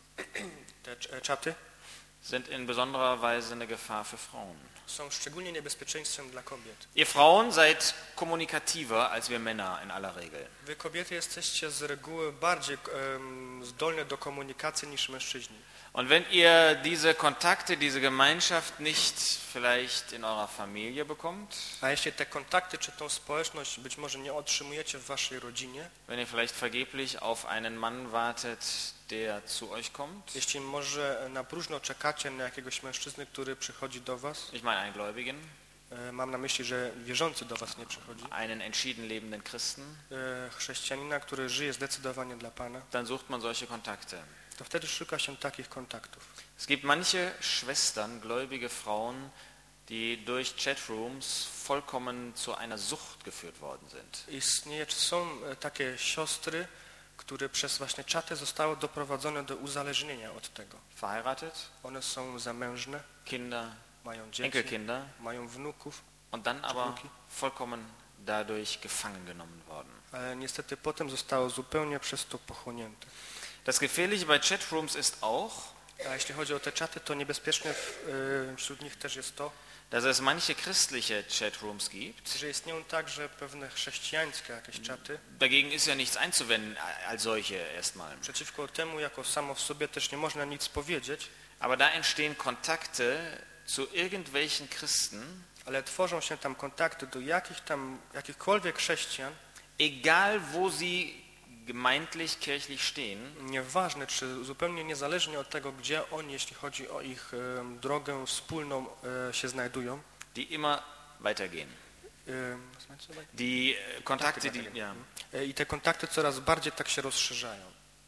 Te cz- czaty sind in besonderer Weise eine Gefahr für Frauen. są szczególnie niebezpieczeństwem dla kobiet. Ihr Frauen seid kommunikativer als wir Männer in aller Regel. Wy kobiety jesteście z reguły bardziej em, zdolne do komunikacji niż mężczyźni. Und wenn ihr diese Kontakte, diese Gemeinschaft nicht vielleicht in eurer Familie bekommt, A jeśli te kontakty czy tą społeczność być może nie otrzymujecie w waszej rodzinie, wenn ihr vielleicht vergeblich auf einen Mann wartet, der zu euch kommt, jeśli może na próżno czekacie na jakiegoś mężczyznę, który przychodzi do was, ich meine einen Gläubigen, e, mam na myśli, że wierzący do was nie przychodzi, einen entschieden lebenden Christen, e, chrześcijanina, który żyje zdecydowanie dla Pana, dann sucht man solche Kontakte. to wtedy szuka się takich kontaktów. Es gibt manche Schwestern, gläubige Frauen, die durch Chatrooms vollkommen zu einer Sucht geführt worden sind. Istnieje, czy są e, takie siostry, które przez właśnie czaty zostały doprowadzone do uzależnienia od tego. Verheiratet, One są zamężne, Kinder, mają dzieci, Enkelkinder mają wnuków, und dann aber Wnuki. vollkommen dadurch gefangen genommen worden. ale niestety potem zostało zupełnie przez to pochłonięte. Das Gefährliche bei Chatrooms ist auch, A jeśli chodzi o te czaty, to niebezpieczne w, y, wśród nich też jest to, dass es manche christliche Chatrooms gibt. że istnieją także pewne chrześcijańskie jakieś czaty. Dagegen ist ja nichts einzuwenden als solche erstmal. Przeciwko temu jako samo w sobie też nie można nic powiedzieć, Aber da entstehen Kontakte zu irgendwelchen Christen, ale tworzą się tam kontakty do jakich tam, jakichkolwiek chrześcijan, egal wo sie gemeindlich, kirchlich stehen, nieważne czy zupełnie niezależnie od tego, gdzie oni, jeśli chodzi o ich e, drogę wspólną, e, się znajdują. die immer weitergehen. E, was meinst du? Die äh, Kontakte, die, weitergehen. ja. E, I te kontakty coraz bardziej tak się rozszerzają.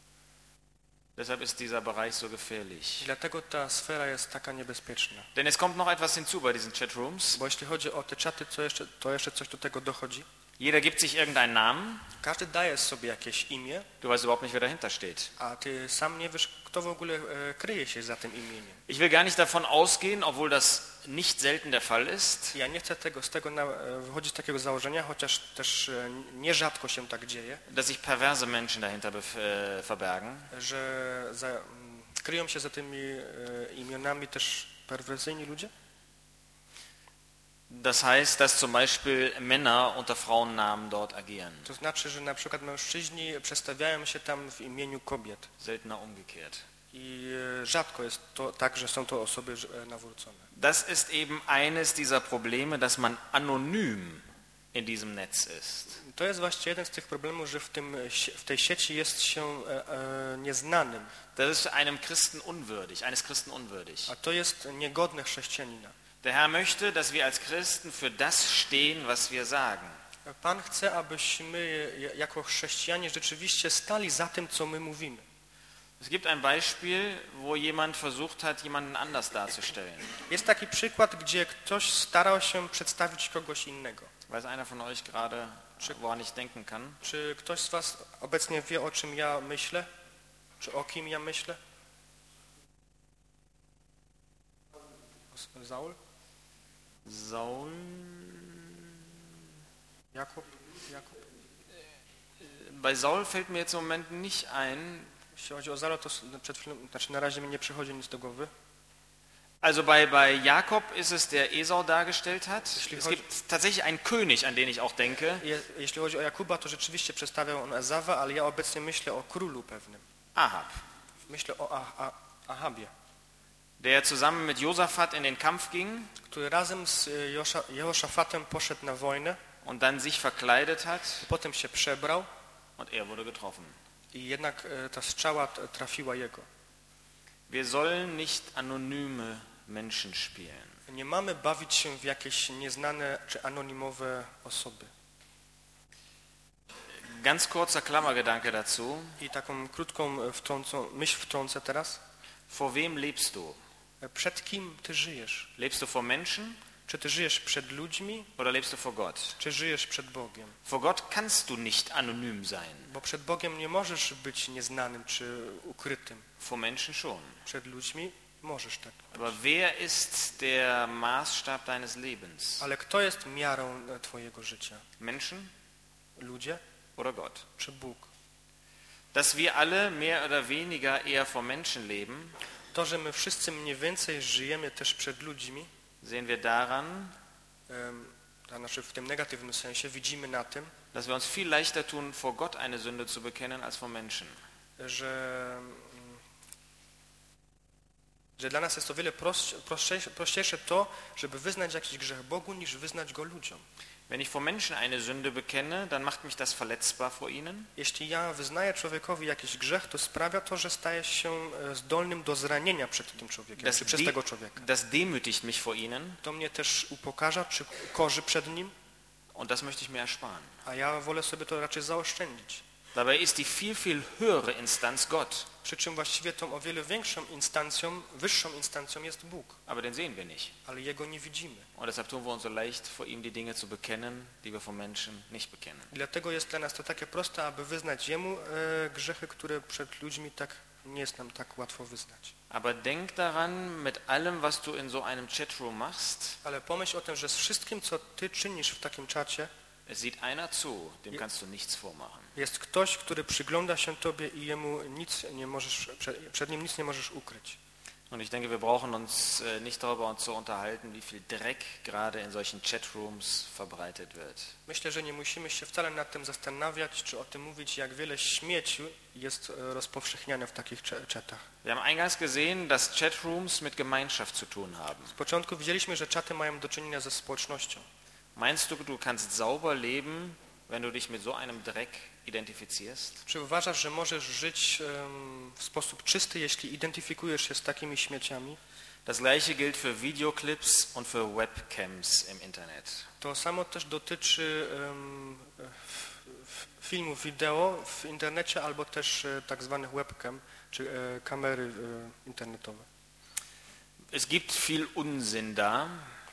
Deshalb ist dieser Bereich so gefährlich. I dlatego ta sfera jest taka niebezpieczna. Denn es kommt noch etwas hinzu bei diesen Chatrooms. Bo jeśli chodzi o te czaty, co jeszcze, to jeszcze coś do tego dochodzi. Jeder gibt sich irgendeinen Namen, Każdy daje sobie jakieś imię, du weißt überhaupt nicht, wer dahinter steht. a ty sam nie wiesz, kto w ogóle e, kryje się za tym imieniem. Ich will gar nicht davon ausgehen, obwohl das nicht selten der Fall ist, Ja nie chcę tego, z tego na, e, wychodzić z takiego założenia, chociaż też e, nierzadko się tak dzieje, dass sich perverse Menschen dahinter bef- äh, verbergen. że za, m, kryją się za tymi e, imionami też perwersyjni ludzie. Das heißt, dass zum Beispiel Männer unter Frauennamen dort agieren. To znaczy, że na przykład mężczyźni przedstawiają się tam w imieniu kobiet. Seltener umgekehrt. I e, rzadko jest to tak, że są to osoby że- e, nawrócone. Das ist eben eines dieser Probleme, dass man anonym in diesem Netz ist. To jest właśnie jeden z tych problemów, że w, tym, sie- w tej sieci jest się e, e, nieznanym, Das ist einem Christen unwürdig, eines Christen unwürdig. a to jest niegodne chrześcijanina. Der Herr möchte, dass wir als Christen für das stehen, was wir sagen. Pan chce, abyśmy je- jako chrześcijanie rzeczywiście stali za tym, co my mówimy. Es gibt ein Beispiel, wo jemand versucht hat, jemanden anders darzustellen. Jest taki przykład, gdzie ktoś starał się przedstawić kogoś innego. Weiß einer von euch gerade, woran ich denken kann? Czy ktoś z was obecnie wie, o czym ja myślę? Czy o kim ja myślę? Saul? Saul? Jakub? Jakub? Bei Saul fällt mir jetzt im Moment nicht ein. Jeśli chodzi o Saula, to s- przed chwilą, znaczy na razie mi nie przychodzi nic do głowy. Also bei, bei Jakob ist es der Esau dargestellt hat. Jeśli Es chodzi- gibt tatsächlich einen König, an den ich auch denke. Je, jeśli chodzi o Jakuba, to rzeczywiście przedstawiał on Ezawa, ale ja obecnie myślę o królu pewnym. Ahab, Myślę o Ah- Ah- Ahabie, der zusammen mit Josaphat in den Kampf ging który razem z y, Josza, Jehoszafatem poszedł na wojnę, und dann sich verkleidet hat potem się przebrał und er wurde getroffen. i jednak y, ta strzała t- trafiła jego. Wir sollen nicht anonyme Menschen spielen. Nie mamy bawić się w jakieś nieznane czy anonimowe osoby. Ganz kurzer Klammergedanke dazu. I taką krótką wtrącą, myśl wtrącę teraz. Vor wem lebst du? Przed kim ty żyjesz? Lebst du vor Menschen Czy ty żyjesz przed ludźmi, oder lebst du vor Gott? czy żyjesz przed Bogiem? Vor Gott kannst du nicht anonym sein. Bo przed Bogiem nie możesz być nieznanym czy ukrytym. Vor Menschen schon. Przed ludźmi możesz tak. Aber wer ist der Maßstab deines Lebens? Ale kto jest miarą e, twojego życia? Menschen Ludzie oder Gott? czy Bóg? Dass wir alle mehr oder weniger eher vom Menschen leben, To, że my wszyscy mniej więcej żyjemy też przed ludźmi, sehen wir daran, em, to znaczy w tym negatywnym sensie, widzimy na tym, dass wir uns viel leichter tun, vor Gott eine Sünde zu bekennen, als vor Menschen. że, mm, że dla nas jest o wiele prostsze, prostsze, prościejsze to, żeby wyznać jakiś grzech Bogu, niż wyznać go ludziom. Wenn ich vor Menschen eine Sünde bekenne, dann macht mich das verletzbar vor ihnen. Jeśli ja wyznaję człowiekowi jakiś grzech, to sprawia to, że staję się e, zdolnym do zranienia przed tym człowiekiem, Das, czy przez de tego człowieka. das demütigt mich vor ihnen To mnie też upokarza, czy korzy przed nim, und das möchte ich mir ersparen. a ja wolę sobie to raczej zaoszczędzić. Dabei ist die viel, viel höhere Instanz Gott, Przy czym właściwie tą o wiele większą instancją, wyższą instancją jest Bóg, aber den sehen wir nicht. ale Jego nie widzimy. Und deshalb tun wir uns so leicht, vor ihm die Dinge zu bekennen, die wir von Menschen nicht bekennen. I dlatego jest dla nas to takie proste, aby wyznać Jemu e, grzechy, które przed ludźmi tak nie jest nam tak łatwo wyznać. Aber denk daran, mit allem, was du in so einem Chatroom machst, Ale pomyśl o tym, że z wszystkim, co Ty czynisz w takim czacie, es sieht einer zu, dem kannst du nichts vormachen. jest ktoś, który przygląda się Tobie i Jemu nic nie możesz, przed, przed Nim nic nie możesz ukryć. Und ich denke, wir brauchen uns äh, nicht darüber uns zu unterhalten, wie viel Dreck gerade in solchen Chatrooms verbreitet wird. Myślę, że nie musimy się wcale nad tym zastanawiać, czy o tym mówić, jak wiele śmieci jest e, rozpowszechniane w takich cze- czatach. Wir haben eingangs gesehen, dass Chatrooms mit Gemeinschaft zu tun haben. Z początku widzieliśmy, że czaty mają do czynienia ze społecznością. Meinst du, du kannst sauber leben, wenn du dich mit so einem Dreck identifizierst? Czy uważasz, że możesz żyć em, w sposób czysty, jeśli identyfikujesz się z takimi śmieciami? Das gleiche gilt für Videoclips und für Webcams im Internet. To samo też dotyczy em, f, f, filmów wideo w internecie albo też e, tak zwanych webcam, czy e, kamery e, internetowe. Es gibt viel Unsinn da.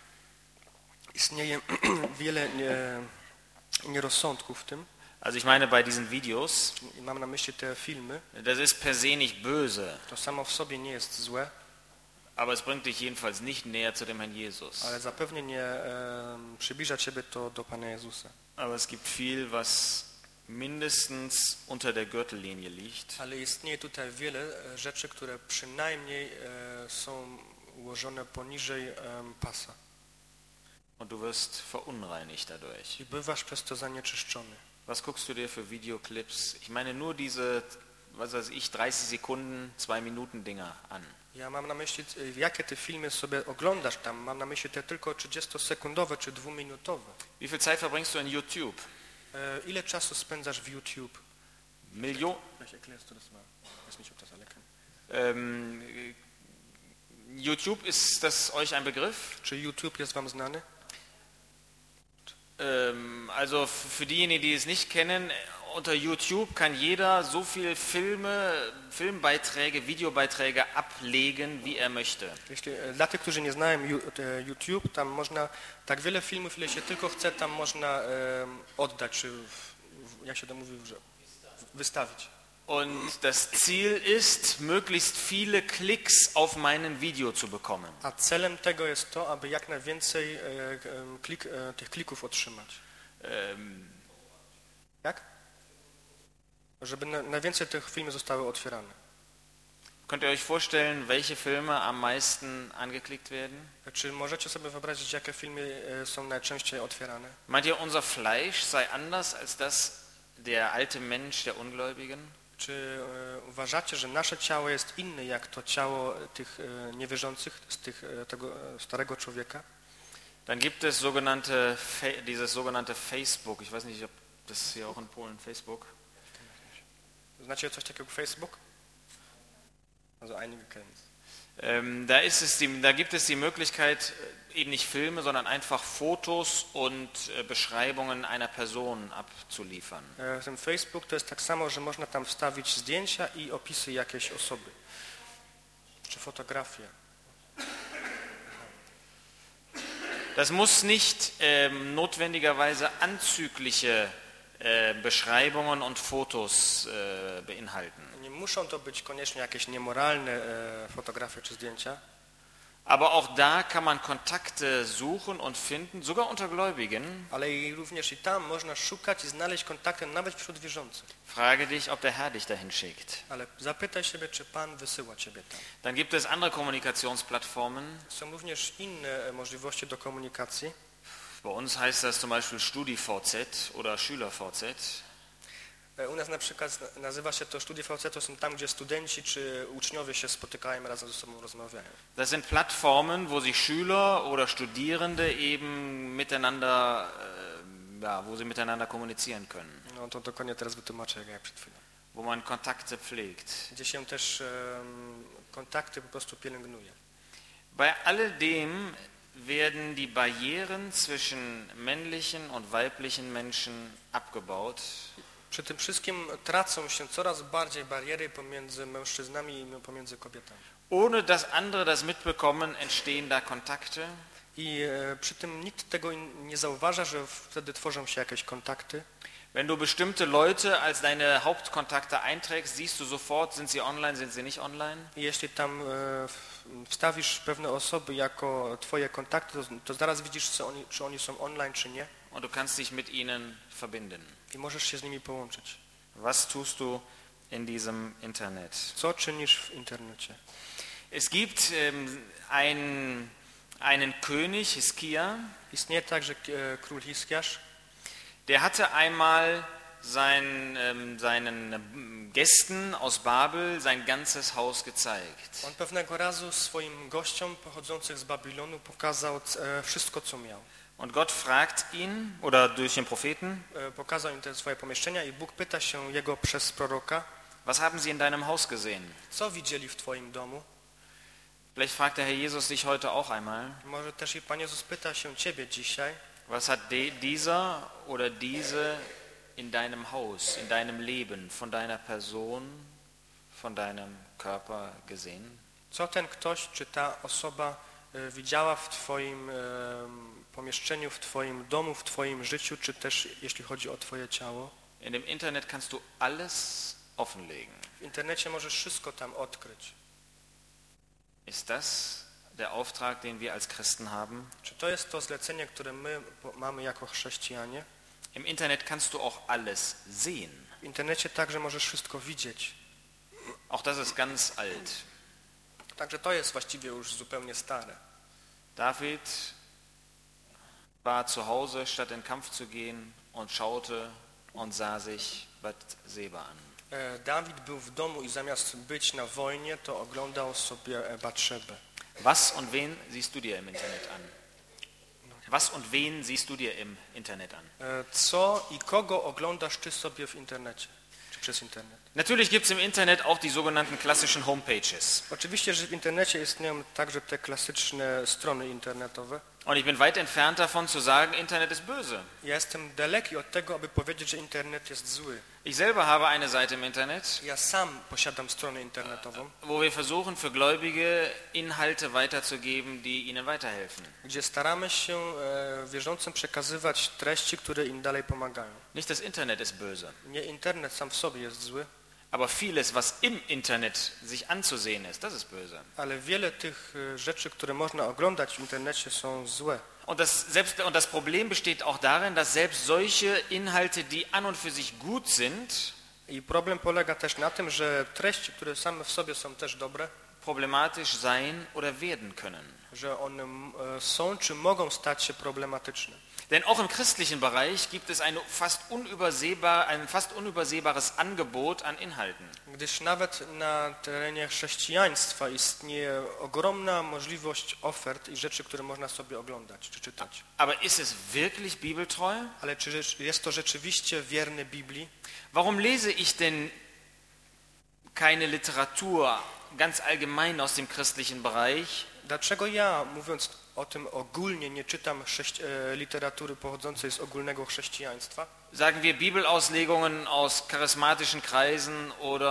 Istnieje wiele nie, nierozsądków w tym. Also ich meine bei diesen Videos, I mam na myśli te filmy. das ist per se nicht böse, To samo w sobie nie jest złe, aber es bringt dich jedenfalls nicht näher zu dem Herrn Jesus. ale zapewne nie e, przybliża Ciebie to do Pana Jezusa. Aber es gibt viel, was mindestens unter der Gürtellinie liegt. Ale istnieje tutaj wiele e, rzeczy, które przynajmniej e, są ułożone poniżej e, pasa. Und du wirst verunreinigt dadurch. I bywasz przez to zanieczyszczony. Was guckst du dir für Videoclips? Ich meine nur diese, was weiß ich, dreißig Sekunden, zwei Minuten Dinger an. Ja mam na myśli, e, jakie Ty filmy sobie oglądasz tam. Mam na myśli te tylko trzydziestosekundowe czy dwuminutowe. Wie viel Zeit verbringst du in YouTube? E, ile czasu spędzasz w YouTube? Million. Vielleicht erklärst du das mal. Ich weiß nicht, ob das alle kennen. Ähm, YouTube, ist das euch ein Begriff? Czy YouTube jest Wam znany? Ähm, also für diejenigen, die es nicht kennen, unter YouTube kann jeder so viel Filme, Filmbeiträge, Videobeiträge ablegen, wie er möchte. Jeśli, e, dla tych, którzy nie znają Ju- e, YouTube, tam można tak wiele filmów, ile się tylko chce, tam można e, oddać, czy w, w, jak się to mówi, że wystawić. Und das Ziel ist, möglichst viele Klicks auf meinem Video zu bekommen. A celem tego jest to, aby jak najwięcej e, e, klik, e, tych klików otrzymać. Ähm, Jak? Żeby na, najwięcej tych filmów zostały otwierane. könnt ihr euch vorstellen, welche Filme am meisten angeklickt werden? Czy możecie sobie wyobrazić, jakie filmy e, są najczęściej otwierane? Meint ihr, unser Fleisch sei anders als das der alte Mensch der Ungläubigen? Czy e, uważacie, że nasze ciało jest inne jak to ciało tych e, niewierzących, z tych, e, tego e, starego człowieka? Dann gibt es sogenannte, Fa- dieses sogenannte Facebook. Ich weiß nicht, ob das hier auch in Polen Facebook. Znacie coś takiego jak Facebook? Also einige kennen es. Ähm, da, ist es die, da gibt es die Möglichkeit, äh, eben nicht Filme, sondern einfach Fotos und äh, Beschreibungen einer Person abzuliefern. E, Ten Facebook to jest tak samo, że można tam wstawić zdjęcia i opisy jakiejś osoby. Czy fotografie. Das muss nicht ähm, notwendigerweise anzügliche äh, Beschreibungen und Fotos äh, beinhalten. Nie muszą to być koniecznie jakieś niemoralne e, fotografie czy zdjęcia, Aber auch da kann man Kontakte suchen und finden, sogar unter Gläubigen. ale i również i tam można szukać i znaleźć kontakty nawet wśród wierzących. Frage dich, ob der Herr dich dahin schickt. Ale zapytaj siebie, czy Pan wysyła ciebie tam. Dann gibt es andere Kommunikationsplattformen. Są również inne e, możliwości do komunikacji. Bei uns heißt das zum Beispiel StudiVZ oder SchülerVZ. E, U nas na przykład zna- nazywa się to StudiVZ, to są tam, gdzie studenci czy uczniowie się spotykają i razem ze sobą rozmawiają. Das sind Plattformen, wo sich Schüler oder Studierende eben miteinander, äh, ja, wo sie miteinander kommunizieren können, No to dokładnie teraz wytłumaczę, jak, jak przed chwilą. wo man Kontakte pflegt. Gdzie się też em, kontakty po prostu pielęgnuje. Bei alledem werden die Barrieren zwischen männlichen und weiblichen Menschen abgebaut. Przy tym wszystkim tracą się coraz bardziej bariery pomiędzy mężczyznami i pomiędzy kobietami. Ohne dass andere das mitbekommen, entstehen da Kontakte. I e, przy tym nikt tego in- nie zauważa, że wtedy tworzą się jakieś kontakty. Wenn du bestimmte Leute als deine Hauptkontakte einträgst, siehst du sofort, sind sie online, sind sie nicht online. I jeśli tam e, w- wstawisz pewne osoby jako twoje kontakty, to, to zaraz widzisz, czy oni, czy oni są online, czy nie. Und du kannst dich mit ihnen verbinden. I możesz się z nimi połączyć. Was tust du in diesem Internet? Co czynisz w internecie? Es gibt ähm, einen, einen König, Hiskia, Istnieje także e, król Hiskiasz. der hatte einmal sein, ähm, seinen ähm, Gästen aus Babel sein ganzes Haus gezeigt. On pewnego razu swoim gościom pochodzących z Babilonu pokazał e, wszystko, co miał. Und Gott fragt ihn, oder durch den Propheten, E, Pokazał im te swoje pomieszczenia i Bóg pyta się jego przez proroka, was haben sie in deinem Haus gesehen? co widzieli w twoim domu? Vielleicht fragt der Herr Jesus dich heute auch einmal, Może też i Pan Jezus pyta się ciebie dzisiaj, was hat de, dieser oder diese in deinem Haus, in deinem Leben, von deiner Person, von deinem Körper gesehen? co ten ktoś czy ta osoba e, widziała w twoim e, pomieszczeniu, w twoim domu, w twoim życiu, czy też jeśli chodzi o twoje ciało. In dem Internet kannst du alles offenlegen. W internecie możesz wszystko tam odkryć. Ist das der Auftrag, den wir als Christen haben? Czy to jest to zlecenie, które my po- mamy jako chrześcijanie? Im Internet kannst du auch alles sehen. W internecie także możesz wszystko widzieć. Auch das ist ganz alt. Także to jest właściwie już zupełnie stare. David war zu Hause, statt in Kampf zu gehen, und schaute und sah sich Bathseba an. E, Dawid był w domu i zamiast być na wojnie, to oglądał sobie e, Batszebę. Was und wen siehst du dir im Internet an? Was und wen siehst du dir im Internet an? E, Co i kogo oglądasz ty sobie w internecie, czy przez internet? Natürlich gibt es im Internet auch die sogenannten klassischen Homepages. Oczywiście, że w internecie istnieją także te klasyczne strony internetowe. Und ich bin weit entfernt davon zu sagen, Internet ist böse. Ja jestem daleki od tego, aby powiedzieć, że internet jest zły. Ich selber habe eine Seite im Internet, Ja sam posiadam stronę internetową, wo wir versuchen, für Gläubige Inhalte weiterzugeben, die ihnen weiterhelfen. gdzie staramy się e, wierzącym przekazywać treści, które im dalej pomagają. Nicht das Internet ist böse, Nie internet sam w sobie jest zły, aber vieles, was im Internet sich anzusehen ist, das ist böse. ale wiele tych e, rzeczy, które można oglądać w internecie, są złe. Und das, selbst, und das Problem besteht auch darin, dass selbst solche Inhalte, die an und für sich gut sind, I problem polega też na tym, że treści, które same w sobie są też dobre, problematisch sein oder werden können. że one m, e, są czy mogą stać się problematyczne. Denn auch im christlichen Bereich gibt es eine fast unübersehbar, ein fast unübersehbares Angebot an Inhalten. Gdyż nawet na terenie chrześcijaństwa istnieje ogromna możliwość ofert i rzeczy, które można sobie oglądać czy czytać. Aber ist es wirklich bibeltreu? Ale czy rzecz- jest to rzeczywiście wierne Biblii? Warum lese ich denn keine Literatur ganz allgemein aus dem christlichen Bereich, Dlaczego ja, mówiąc o tym ogólnie, nie czytam chrześci- e, literatury pochodzącej z ogólnego chrześcijaństwa? sagen wir Bibelauslegungen aus charismatischen Kreisen oder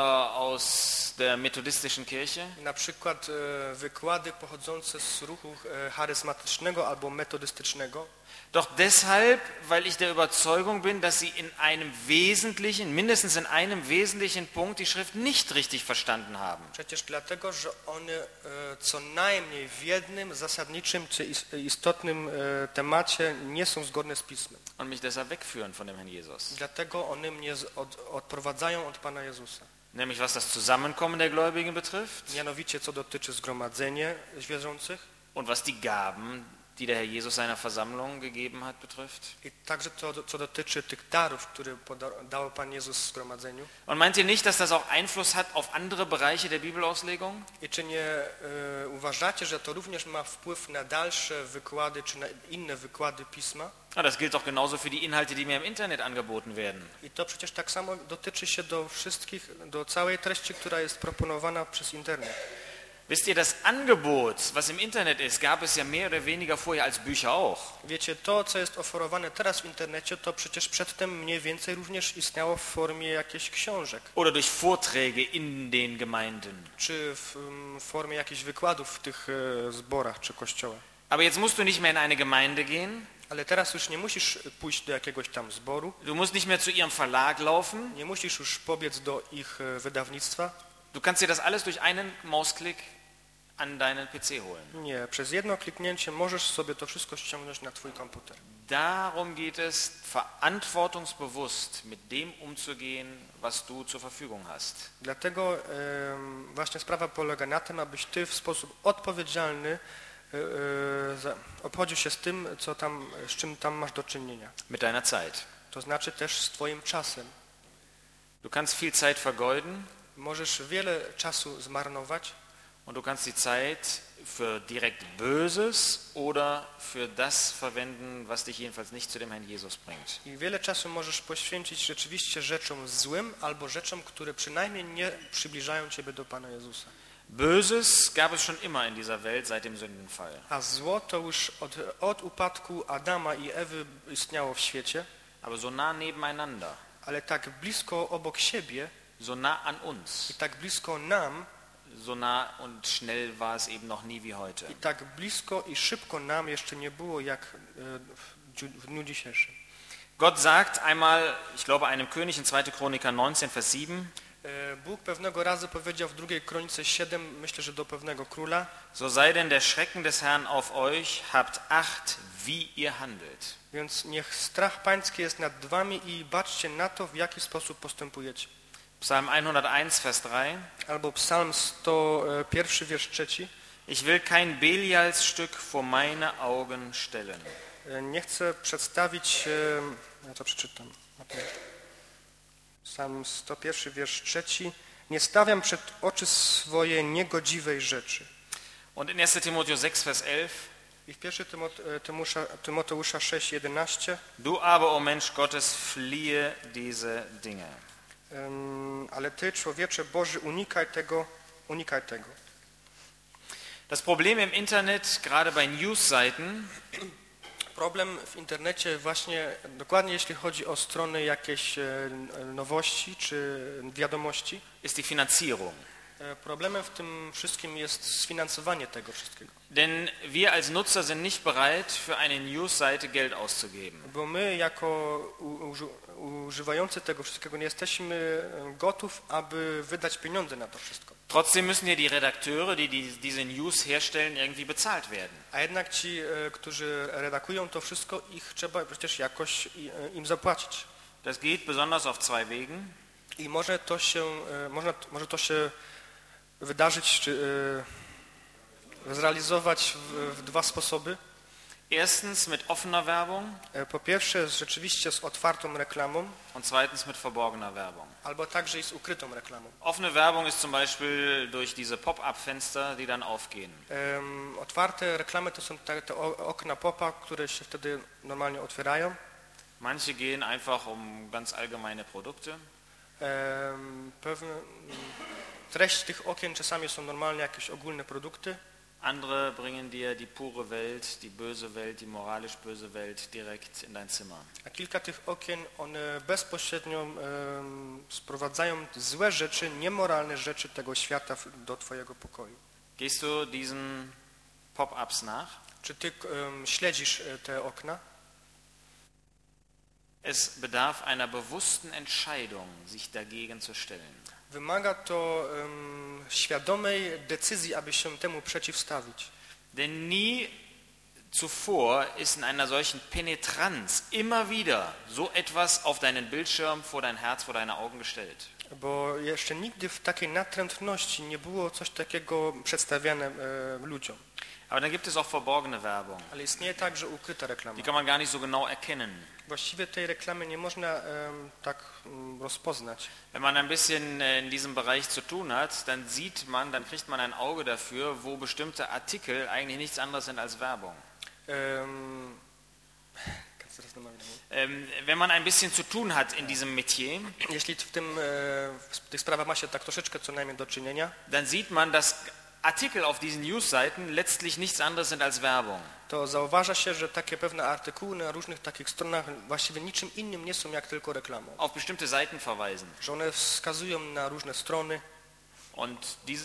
aus der methodistischen Kirche. Na przykład e, wykłady pochodzące z ruchu e, charyzmatycznego albo metodystycznego. Doch deshalb, weil ich der Überzeugung bin, dass sie in einem wesentlichen, mindestens in einem wesentlichen Punkt die Schrift nicht richtig verstanden haben. Przecież dlatego, że one e, co najmniej w jednym zasadniczym czy istotnym e, temacie nie są zgodne z Pismem. Und mich deshalb wegführen von dem Herrn Jesus. Dlatego one mnie z, od, odprowadzają od Pana Jezusa. Nämlich was das Zusammenkommen der Gläubigen betrifft Mianowicie co dotyczy zgromadzenia wierzących und was die Gaben, die der Herr Jesus seiner Versammlung gegeben hat, betrifft. i także to, co dotyczy tych darów, które poda, dał Pan Jezus zgromadzeniu. Und meint ihr nicht, dass das auch Einfluss hat auf andere Bereiche der Bibelauslegung? I czy nie e, uważacie, że to również ma wpływ na dalsze wykłady, czy na inne wykłady Pisma? Ja, das gilt doch genauso für die Inhalte, die mir im Internet angeboten werden. I to przecież tak samo dotyczy się do wszystkich, do całej treści, która jest proponowana przez internet. Wisst ihr, das Angebot, was im Internet ist, gab es ja mehr oder weniger vorher als Bücher auch. Wiecie, to, co jest oferowane teraz w internecie, to przecież przedtem mniej więcej również istniało w formie jakichś książek, Oder durch Vorträge in den Gemeinden. czy w um, formie jakichś wykładów w tych e, zborach czy kościołach. Aber jetzt musst du nicht mehr in eine Gemeinde gehen. Ale teraz już nie musisz pójść do jakiegoś tam zboru, Du musst nicht mehr zu ihrem Verlag laufen. nie musisz już pobiec do ich e, wydawnictwa. Du kannst dir das alles durch einen Mausklick an deinen P C holen. Nie, przez jedno kliknięcie możesz sobie to wszystko ściągnąć na twój komputer. Darum geht es, verantwortungsbewusst mit dem umzugehen, was du zur Verfügung hast. Dlatego e, właśnie sprawa polega na tym, abyś ty w sposób odpowiedzialny e, e, za, obchodził się z tym, co tam, z czym tam masz do czynienia. Mit deiner Zeit. To znaczy też z twoim czasem. Du kannst viel Zeit vergeuden Możesz wiele czasu zmarnować und du kannst die Zeit für direkt Böses oder für das verwenden, was dich jedenfalls nicht zu dem Herrn Jesus bringt. i wiele czasu możesz poświęcić rzeczywiście rzeczom złym albo rzeczom, które przynajmniej nie przybliżają ciebie do Pana Jezusa. Böses gab es schon immer in dieser Welt seit dem Sündenfall. A zło to już od, od upadku Adama i Ewy istniało w świecie, Aber so nah nebeneinander, ale tak blisko obok siebie so nah an uns, i tak blisko nam so nah und schnell war es eben noch nie wie heute. i tak blisko i szybko nam jeszcze nie było jak e, w dniu- w dniu dzisiejszym. Gott sagt einmal, ich glaube einem König in zweiter Chroniker neunzehn, Vers sieben, E, Bóg pewnego razu powiedział w drugiej Kronice siedem, myślę, że do pewnego króla: so sei denn der Schrecken des Herrn auf euch, habt Acht, wie ihr handelt. Więc niech strach pański jest nad wami i baczcie na to, w jaki sposób postępujecie. Psalm hunderteins, Vers drei, Albo Psalm sto jeden, wiersz trzeci. ich will kein Belialsstück vor meine Augen stellen. E, Nie chcę przedstawić, e, ja to przeczytam. Psalm sto jeden, wiersz trzeci. Nie stawiam przed oczy swoje niegodziwej rzeczy. Und in erster Timotheus sechs, Vers elf, I w pierwszym Tymoteusza, Tymoteusza sześć, jedenaście. du aber, o Mensch Gottes, fliehe diese Dinge. Um, ale ty, człowiecze Boży, unikaj tego, unikaj tego. Das Problem im Internet, gerade bei Newsseiten, Problem w internecie właśnie, dokładnie jeśli chodzi o strony jakiejś e, nowości czy wiadomości, ist die Finanzierung. e, problemem w tym wszystkim jest sfinansowanie tego wszystkiego. Denn wir als Nutzer sind nicht bereit, für eine Newsseite Geld auszugeben. Bo my jako u, uży, używający tego wszystkiego nie jesteśmy gotów, aby wydać pieniądze na to wszystko. Trotzdem müssen ja die Redakteure, die, die diese News herstellen, irgendwie bezahlt werden. A jednak ci, e, którzy redakują to wszystko, ich trzeba przecież jakoś i, e, im zapłacić. Das geht besonders auf zwei Wegen. I może to się, e, można, może to się wydarzyć, czy e, zrealizować w, w dwa sposoby. Erstens mit offener Werbung E, Po pierwsze rzeczywiście z otwartą reklamą, und zweitens mit verborgener Werbung. albo także i z ukrytą reklamą. Offene Werbung ist zum Beispiel durch diese Pop-up-Fenster, die dann aufgehen. Um, otwarte reklamy to są te, te o- okna popa, które się wtedy normalnie otwierają. Manche gehen einfach um ganz allgemeine Produkte. Um, pewne, treść tych okien czasami są normalnie jakieś ogólne produkty. Andere bringen dir die pure Welt, die böse Welt, die moralisch böse Welt direkt in dein Zimmer. A kilka tych okien, one bezpośrednio um, sprowadzają złe rzeczy, niemoralne rzeczy tego świata do twojego pokoju. Gehst du diesen Pop-ups nach? Czy ty um, śledzisz te okna? Es bedarf einer bewussten Entscheidung, sich dagegen zu stellen. Wymaga to um, świadomej decyzji, aby się temu przeciwstawić. Denn nie zuvor ist in einer solchen Penetranz immer wieder so etwas auf deinen Bildschirm, vor dein Herz, vor deine Augen gestellt. Bo jeszcze nigdy w takiej natrętności nie było coś takiego przedstawiane e, ludziom. Aber dann gibt es auch verborgene Werbung. Ale istnieje także ukryta reklama. Die kann man gar nicht so genau erkennen. Właściwie tej reklamy nie można e, tak m, rozpoznać. Wenn man ein bisschen in diesem Bereich zu tun hat, dann sieht man, dann kriegt man ein Auge dafür, wo bestimmte Artikel eigentlich nichts anderes sind als Werbung. Um, kannst du das nochmal wiederholen? Ähm, wenn man ein bisschen zu tun hat in diesem Metier, Jeśli w tym e, w tych sprawach ma się tak troszeczkę co najmniej do czynienia, dann sieht man, dass Artikel auf diesen Newsseiten letztlich nichts anderes sind als Werbung. to zauważa się, że takie pewne artykuły na różnych takich stronach właściwie niczym innym nie są jak tylko reklamą. Auf bestimmte Seiten verweisen. Że one wskazują na różne strony, Und diese,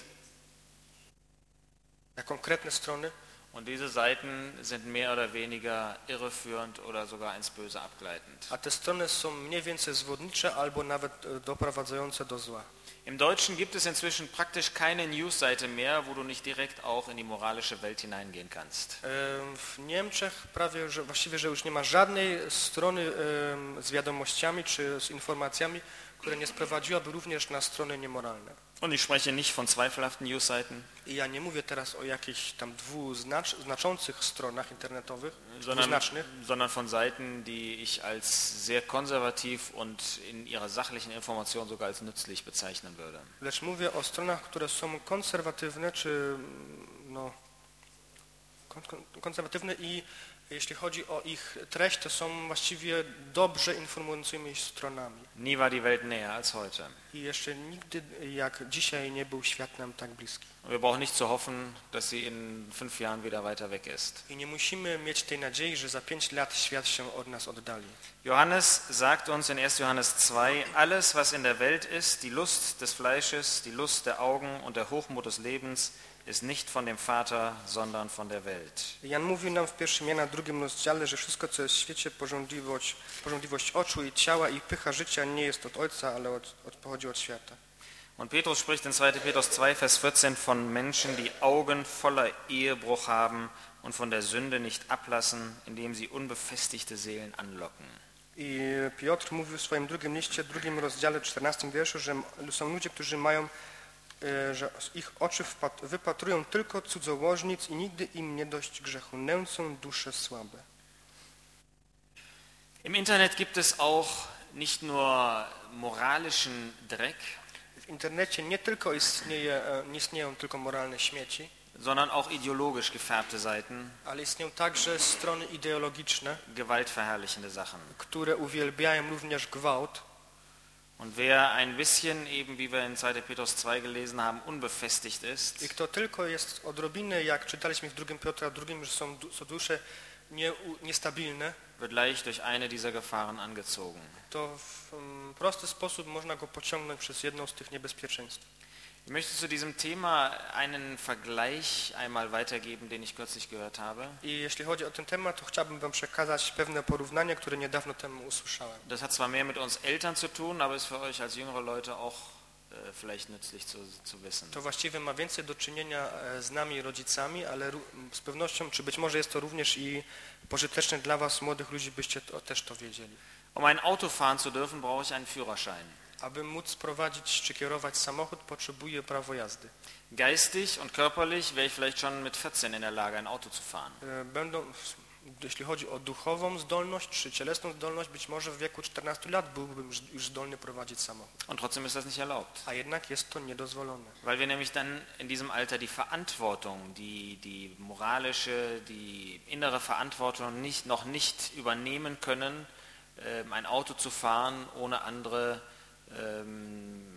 na konkretne strony. und diese Seiten sind mehr oder weniger irreführend oder sogar ins Böse abgleitend. A te strony są mniej więcej zwodnicze albo nawet e, doprowadzające do zła. Im Deutschen gibt es inzwischen praktisch keine Newsseite mehr, wo du nicht direkt auch in die moralische Welt hineingehen kannst. E, W Niemczech prawie, że właściwie, że już nie ma żadnej strony e, z wiadomościami czy z informacjami, które nie sprowadziłaby również na strony niemoralne. Und ich spreche nicht von zweifelhaften Newsseiten, I ja nie mówię teraz o jakichś tam dwuznaczących stronach internetowych, sondern, dwuznacznych, sondern von Seiten, die ich als sehr konservativ und in ihrer sachlichen Information sogar als nützlich bezeichnen würde. lecz mówię o stronach, które są konserwatywne, czy no, kon konserwatywne i jeśli chodzi o ich treść, to są właściwie dobrze informującymi stronami. Nie war die Welt näher als heute. I jeszcze nigdy jak dzisiaj nie był świat nam tak bliski. Wir brauchen nicht zu hoffen, dass sie in fünf Jahren wieder weiter weg ist. I nie musimy mieć tej nadziei, że za pięć lat świat się od nas oddali. Johannes sagt uns in erster Johannes zwei, alles was in der Welt ist, die Lust des Fleisches, die Lust der Augen und der Hochmut des Lebens, ist nicht von dem Vater, sondern von der Welt. Jan mówi nam w pierwszym Jana drugim rozdziale, że wszystko, co jest w świecie, pożądliwość, pożądliwość oczu i ciała i pycha życia nie jest od Ojca, ale od, od, pochodzi od świata. Und Petrus spricht in zweiter Petrus zwei, Vers vierzehn von Menschen, die Augen voller Ehebruch haben und von der Sünde nicht ablassen, indem sie unbefestigte Seelen anlocken. I Piotr mówi w swoim drugim liście, drugim rozdziale, czternastym wierszu, że są ludzie, którzy mają, że ich oczy wypatrują tylko cudzołożnic i nigdy im nie dość grzechu, nęcą dusze słabe. Im Internet gibt es auch nicht nur moralischen Dreck, W internecie nie tylko istnieje, nie istnieją tylko moralne śmieci, sondern auch ideologisch gefärbte Seiten, ale istnieją także strony ideologiczne, gewaltverherrlichende Sachen. które uwielbiają również gwałt. Und wer ein bisschen, eben wie wir in zweiter Petrus zwei gelesen haben, unbefestigt ist, I kto tylko jest odrobinę, jak czytaliśmy w drugim Piotra drugim, że są, są dusze nie, niestabilne, wird leicht durch eine dieser Gefahren angezogen. to w um, prosty sposób można go pociągnąć przez jedną z tych niebezpieczeństw. Ich möchte zu diesem Thema einen Vergleich einmal weitergeben, den ich kürzlich gehört habe. I jeśli chodzi o ten temat, to chciałbym wam przekazać pewne porównanie, które niedawno temu usłyszałem. Das hat zwar mehr mit uns Eltern zu tun, aber ist für euch als jüngere Leute auch äh, vielleicht nützlich zu, zu wissen. To właściwie ma więcej do czynienia z nami, rodzicami, ale z pewnością, czy być może jest to również i pożyteczne dla was, młodych ludzi, byście to, też to wiedzieli. Um ein Auto fahren zu dürfen, brauche ich einen Führerschein. Aby móc prowadzić czy kierować samochód, potrzebuję prawo jazdy. Geistig und körperlich wäre ich vielleicht schon mit vierzehn in der Lage, ein Auto zu fahren. Będą, jeśli chodzi o duchową zdolność czy cielesną zdolność, być może w wieku czternastu lat byłbym już zdolny prowadzić samochód. Und trotzdem ist das nicht erlaubt. A jednak jest to niedozwolone. Weil wir nämlich dann in diesem Alter die Verantwortung, die, die moralische, die innere Verantwortung nicht, noch nicht übernehmen können, ein Auto zu fahren, ohne andere ähm,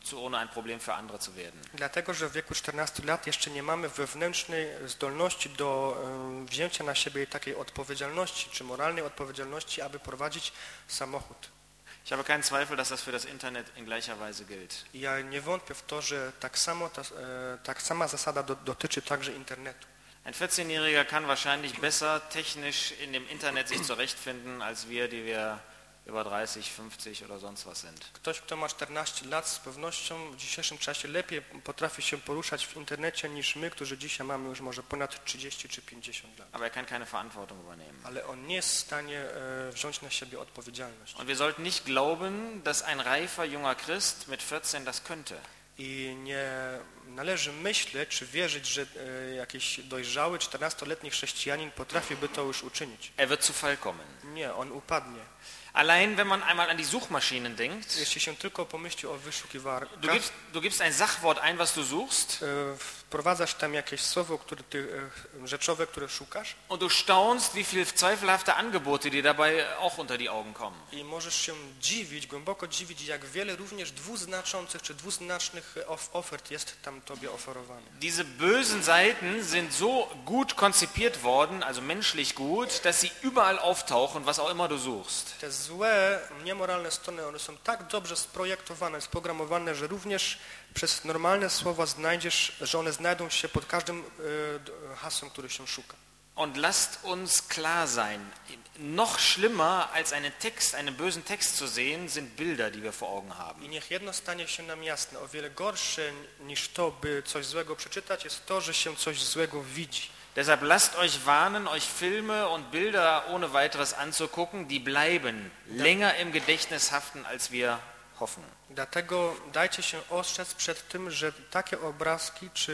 zu, ohne ein Problem für andere zu werden. Dlatego, że w wieku czternastu lat jeszcze nie mamy wewnętrznej zdolności do um, wzięcia na siebie takiej odpowiedzialności, czy moralnej odpowiedzialności, aby prowadzić samochód. Ich habe keinen Zweifel, dass das für das Internet in gleicher Weise gilt. I ja nie wątpię w to, że tak samo ta, e, tak sama zasada do, dotyczy także internetu. Ein vierzehnjähriger kann wahrscheinlich besser technisch in dem Internet sich zurechtfinden, als wir, die wir über dreißig, fünfzig oder sonst was sind. Ktoś, kto ma czternaście lat, z pewnością w dzisiejszym czasie lepiej potrafi się poruszać w internecie niż my, którzy dzisiaj mamy już może ponad trzydzieści czy pięćdziesiąt lat. Aber er kann keine Verantwortung übernehmen. Ale on nie jest w stanie e, wziąć na siebie odpowiedzialność. Und wir sollten nicht glauben, dass ein reifer junger Christ mit vierzehn das könnte. I nie należy myśleć, czy wierzyć, że e, jakiś dojrzały, czternastoletni chrześcijanin potrafiłby to już uczynić. Er wird zu Fall kommen. Nie, on upadnie. Allein wenn man einmal an die Suchmaschinen denkt, Jeśli się tylko pomyśli o wyszukiwarkach, du gibst, du gibst ein Sachwort ein, was du suchst, e, wprowadzasz tam jakieś słowo, które ty, e, rzeczowe, które szukasz und du staunst, wie viele zweifelhafte Angebote dir dabei auch unter die Augen kommen. i możesz się dziwić, głęboko dziwić, jak wiele również dwuznaczących czy dwuznacznych of ofert jest tam tobie oferowane. Diese bösen Seiten sind so gut konzipiert worden, also menschlich gut, dass sie überall auftauchen, was auch immer du suchst. Te złe, niemoralne strony, one są tak dobrze sprojektowane, sprogramowane, że również przez normalne słowa znajdziesz, że one znajdą się pod każdym e, hasłem, który się szuka. Und lasst uns klar sein, noch schlimmer als einen Text, einen bösen Text zu sehen, sind Bilder, die wir vor Augen haben. I niech jedno stanie się nam jasne, o wiele gorsze niż to, by coś złego przeczytać, jest to, że się coś złego widzi. Deshalb lasst euch warnen, euch Filme und Bilder ohne weiteres anzugucken, die bleiben länger im Gedächtnis haften, als wir hoffen. Dlatego dajcie się ostrzec przed tym, że takie obrazki czy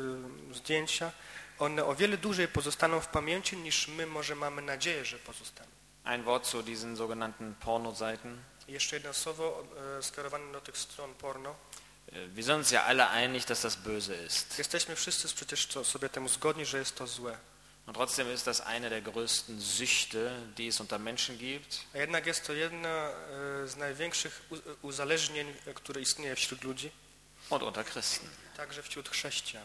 y, zdjęcia, one o wiele dłużej pozostaną w pamięci, niż my może mamy nadzieję, że pozostaną. Ein Wort zu diesen sogenannten Pornoseiten. I jeszcze jedno słowo y, skierowane do tych stron porno. Wir sind uns ja alle einig, dass das böse ist. Jesteśmy wszyscy przecież to sobie temu zgodni, że jest to złe. Und trotzdem ist das eine der größten Süchte, die es unter Menschen gibt. A jednak jest to jedna y, z największych u, uzależnień, które istnieje wśród ludzi. Und unter Christen. Także wśród chrześcijan.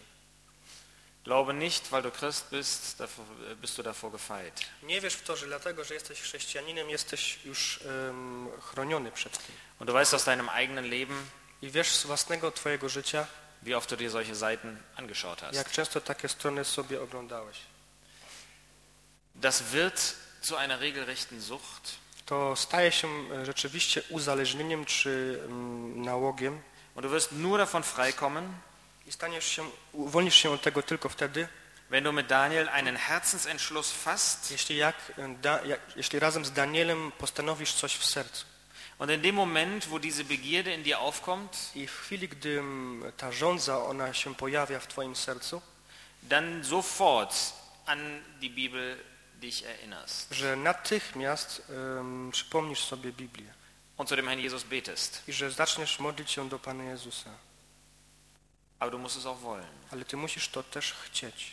Glaube nicht, weil du Christ bist, davor, bist du davor gefeit. Nie wierz w to, że dlatego, że jesteś chrześcijaninem, jesteś już um, chroniony przed tym. Und du weißt aus deinem eigenen Leben, I wiesz z własnego twojego życia, wie oft du dir solche Seiten angeschaut hast. jak często takie strony sobie oglądałeś. Das wird zu einer regelrechten Sucht. To staje się rzeczywiście uzależnieniem czy um, nałogiem. Und du wirst nur davon freikommen, I staniesz się, uwolnisz się od tego tylko wtedy, wenn du mit Daniel einen Herzensentschluss fasst jeśli, jak, da, jak, jeśli razem z Danielem postanowisz coś w sercu. und in dem Moment, wo diese Begierde in dir aufkommt, I w chwili, gdy ta żądza, ona się pojawia w twoim sercu, dann sofort an die Bibel dich erinnerst że natychmiast um, przypomnisz sobie Biblię und zu dem Herrn Jesus betest. i że zaczniesz modlić się do Pana Jezusa. Aber du musst es auch wollen. Ale ty musisz to też chcieć.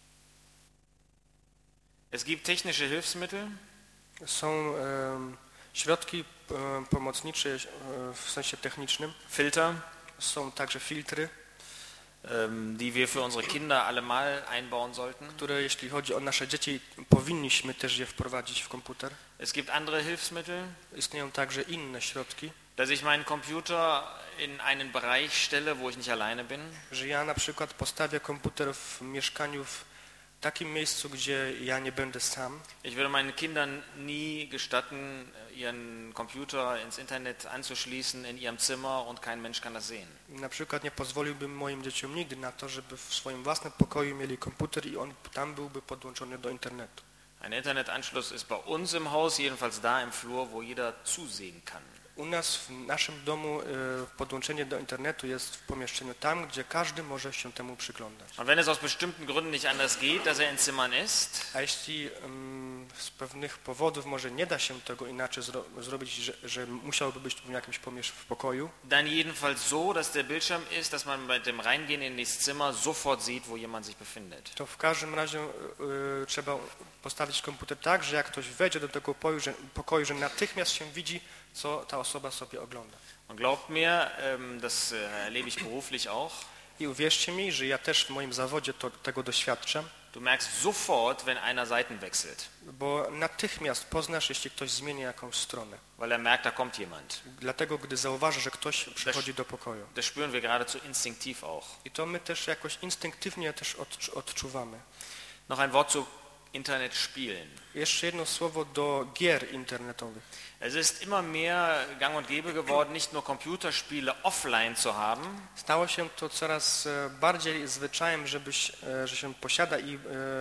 Es gibt technische Hilfsmittel, Są um, środki um, pomocnicze um, w sensie technicznym. Filter, Są także filtry, ähm, die wir für unsere Kinder allemal einbauen sollten. które jeśli chodzi o nasze dzieci, powinniśmy też je wprowadzić w komputer. Es gibt andere Hilfsmittel, Istnieją także inne środki, dass ich meinen Computer in einen Bereich stelle, wo ich nicht alleine bin. że ja na przykład postawię komputer w mieszkaniu w takim miejscu, gdzie ja nie będę sam. Ich würde meinen Kindern nie gestatten, ihren Computer ins Internet anzuschließen in ihrem Zimmer und kein Mensch kann das sehen. Na przykład nie pozwoliłbym moim dzieciom nigdy na to, żeby w swoim własnym pokoju mieli komputer i on tam byłby podłączony do internetu. Ein Internetanschluss ist bei uns im Haus, jedenfalls da im Flur, wo jeder zusehen kann. U nas w naszym domu y, podłączenie do internetu jest w pomieszczeniu tam, gdzie każdy może się temu przyglądać. Und wenn es aus bestimmten Gründen nicht anders geht, dass er in Zimmern ist, A jeśli um, z pewnych powodów może nie da się tego inaczej zro zrobić, że, że musiałoby być w jakimś pomiesz w pokoju. Dann jedenfalls so, dass der Bildschirm ist, dass man bei dem Reingehen in das Zimmer sofort sieht, wo jemand sich befindet. To w każdym razie y, trzeba postawić komputer tak, że jak ktoś wejdzie do tego pokoju, że, pokoju, że natychmiast się widzi, co ta osoba sobie ogląda. Und glaubt mir, ähm, das äh, erlebe ich beruflich auch. I uwierzcie mi, że ja też w moim zawodzie to, tego doświadczam. Du merkst sofort, wenn einer Seiten wechselt. Bo natychmiast poznasz, jeśli ktoś zmienia jakąś stronę. Weil er merkt, da kommt jemand. Dlatego, gdy zauważy, że ktoś przychodzi do pokoju. Das spüren wir geradezu instinktiv auch. I to my też jakoś instynktywnie też odczu odczuwamy. Noch ein Wort zu Internetspielen. Jeszcze jedno słowo do gier internetowych. Es ist immer mehr gang und gäbe geworden, nicht nur Computerspiele offline zu haben, Stało się to coraz bardziej zwyczajem, żebyś, że się posiada i e,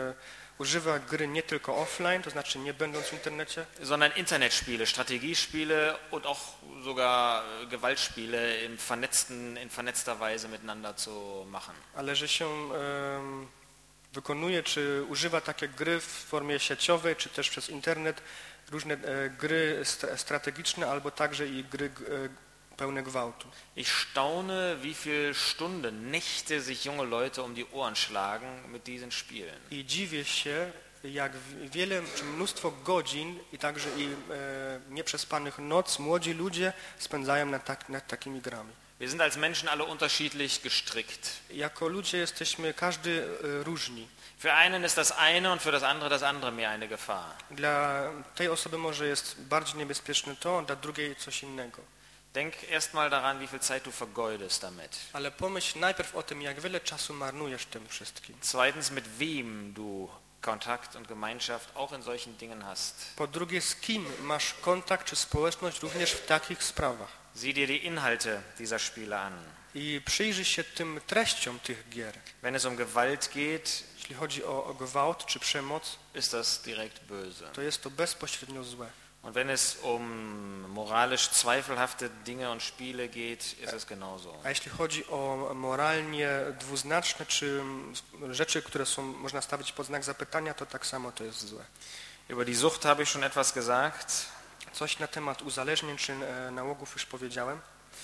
używa gry nie tylko offline, to znaczy nie będąc w internecie, sondern Internetspiele, Strategiespiele und auch sogar Gewaltspiele im vernetzten, in vernetzter Weise miteinander zu machen. ale że się e, wykonuje czy używa takie gry w formie sieciowej, czy też przez internet, różne e, gry st strategiczne, albo także i gry e, pełne gwałtu. Ich staune, wie viele Stunden, Nächte sich junge Leute um die Ohren schlagen mit diesen Spielen. I dziwię się, jak wiele, czy mnóstwo godzin i także i e, nieprzespanych noc młodzi ludzie spędzają nad, tak, nad takimi grami. Wir sind als Menschen alle unterschiedlich gestrickt. Jako ludzie jesteśmy każdy e, różni. Für einen ist das eine und für das andere das andere mehr eine Gefahr. Dla tej osoby może jest bardziej niebezpieczne to, dla drugiej coś innego. Denk erst mal daran, wie viel Zeit du vergeudest damit. Ale pomyśl najpierw o tym, jak wiele czasu marnujesz tym wszystkim. Zweitens, mit wem du Kontakt und Gemeinschaft auch in solchen Dingen hast. Po drugie, z kim masz kontakt czy społeczność również w takich sprawach. Sieh dir die Inhalte dieser Spiele an. I przyjrzyj się tym treściom tych gier. Wenn es um Gewalt geht, Jeśli chodzi o, o gwałt czy przemoc, ist das direkt böse. to jest to bezpośrednio złe. Und wenn es um moralisch zweifelhafte Dinge und Spiele geht, ist es genauso. A jeśli chodzi o moralnie dwuznaczne czy rzeczy, które są, można stawić pod znak zapytania, to tak samo to jest złe. Über die Sucht habe ich schon etwas gesagt. Coś na temat uzależnień czy e, nałogów już powiedziałem.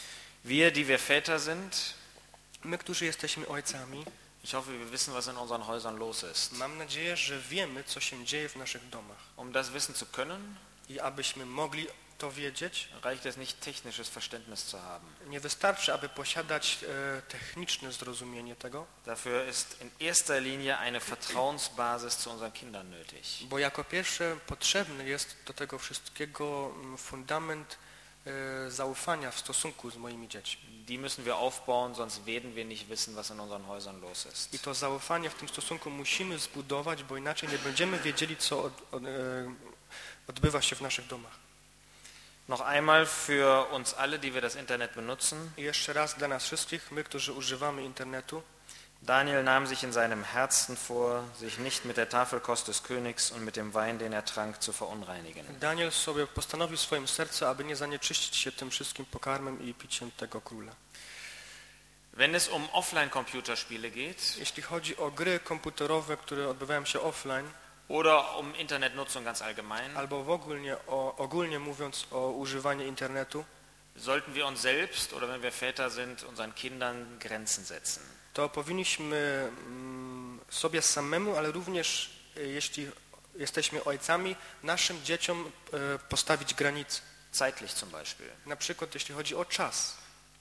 Wir, die wir Väter sind, My, którzy jesteśmy ojcami, ich hoffe, wir wissen, was in unseren Häusern los ist. mam nadzieję, że wiemy, co się dzieje w naszych domach. Um das wissen zu können, I abyśmy mogli to wiedzieć, reicht es nicht, technisches Verständnis zu haben. nie wystarczy, aby posiadać e, techniczne zrozumienie tego, Dafür ist in erster Linie eine Vertrauensbasis zu unseren Kindern nötig. bo jako pierwsze potrzebny jest do tego wszystkiego mm, fundament e, zaufania w stosunku z moimi dziećmi. Die müssen wir aufbauen, sonst werden wir nicht wissen, was in unseren Häusern los ist. I to zaufanie w tym stosunku musimy zbudować, bo inaczej nie będziemy wiedzieli, co od, od, e, odbywa się w naszych domach. Noch einmal für uns alle, die wir das Internet benutzen. I jeszcze raz dla nas wszystkich, my, którzy używamy internetu, Daniel nahm sich in seinem Herzen vor, sich nicht mit der Tafelkost des Königs und mit dem Wein, den er trank, zu verunreinigen. Daniel sobie postanowił w swoim sercu, aby nie zanieczyścić się tym wszystkim pokarmem i piciem tego króla. Wenn es um Offline-Computerspiele geht Jeśli chodzi o gry komputerowe, które odbywają się offline, oder um Internetnutzung ganz allgemein, albo w ogólnie, o, ogólnie mówiąc o używaniu internetu, sollten wir uns selbst oder wenn wir Väter sind, unseren Kindern Grenzen setzen. to powinniśmy mm, sobie samemu, ale również e, jeśli jesteśmy ojcami, naszym dzieciom e, postawić granice. Zeitlich zum Beispiel. Na przykład jeśli chodzi o czas.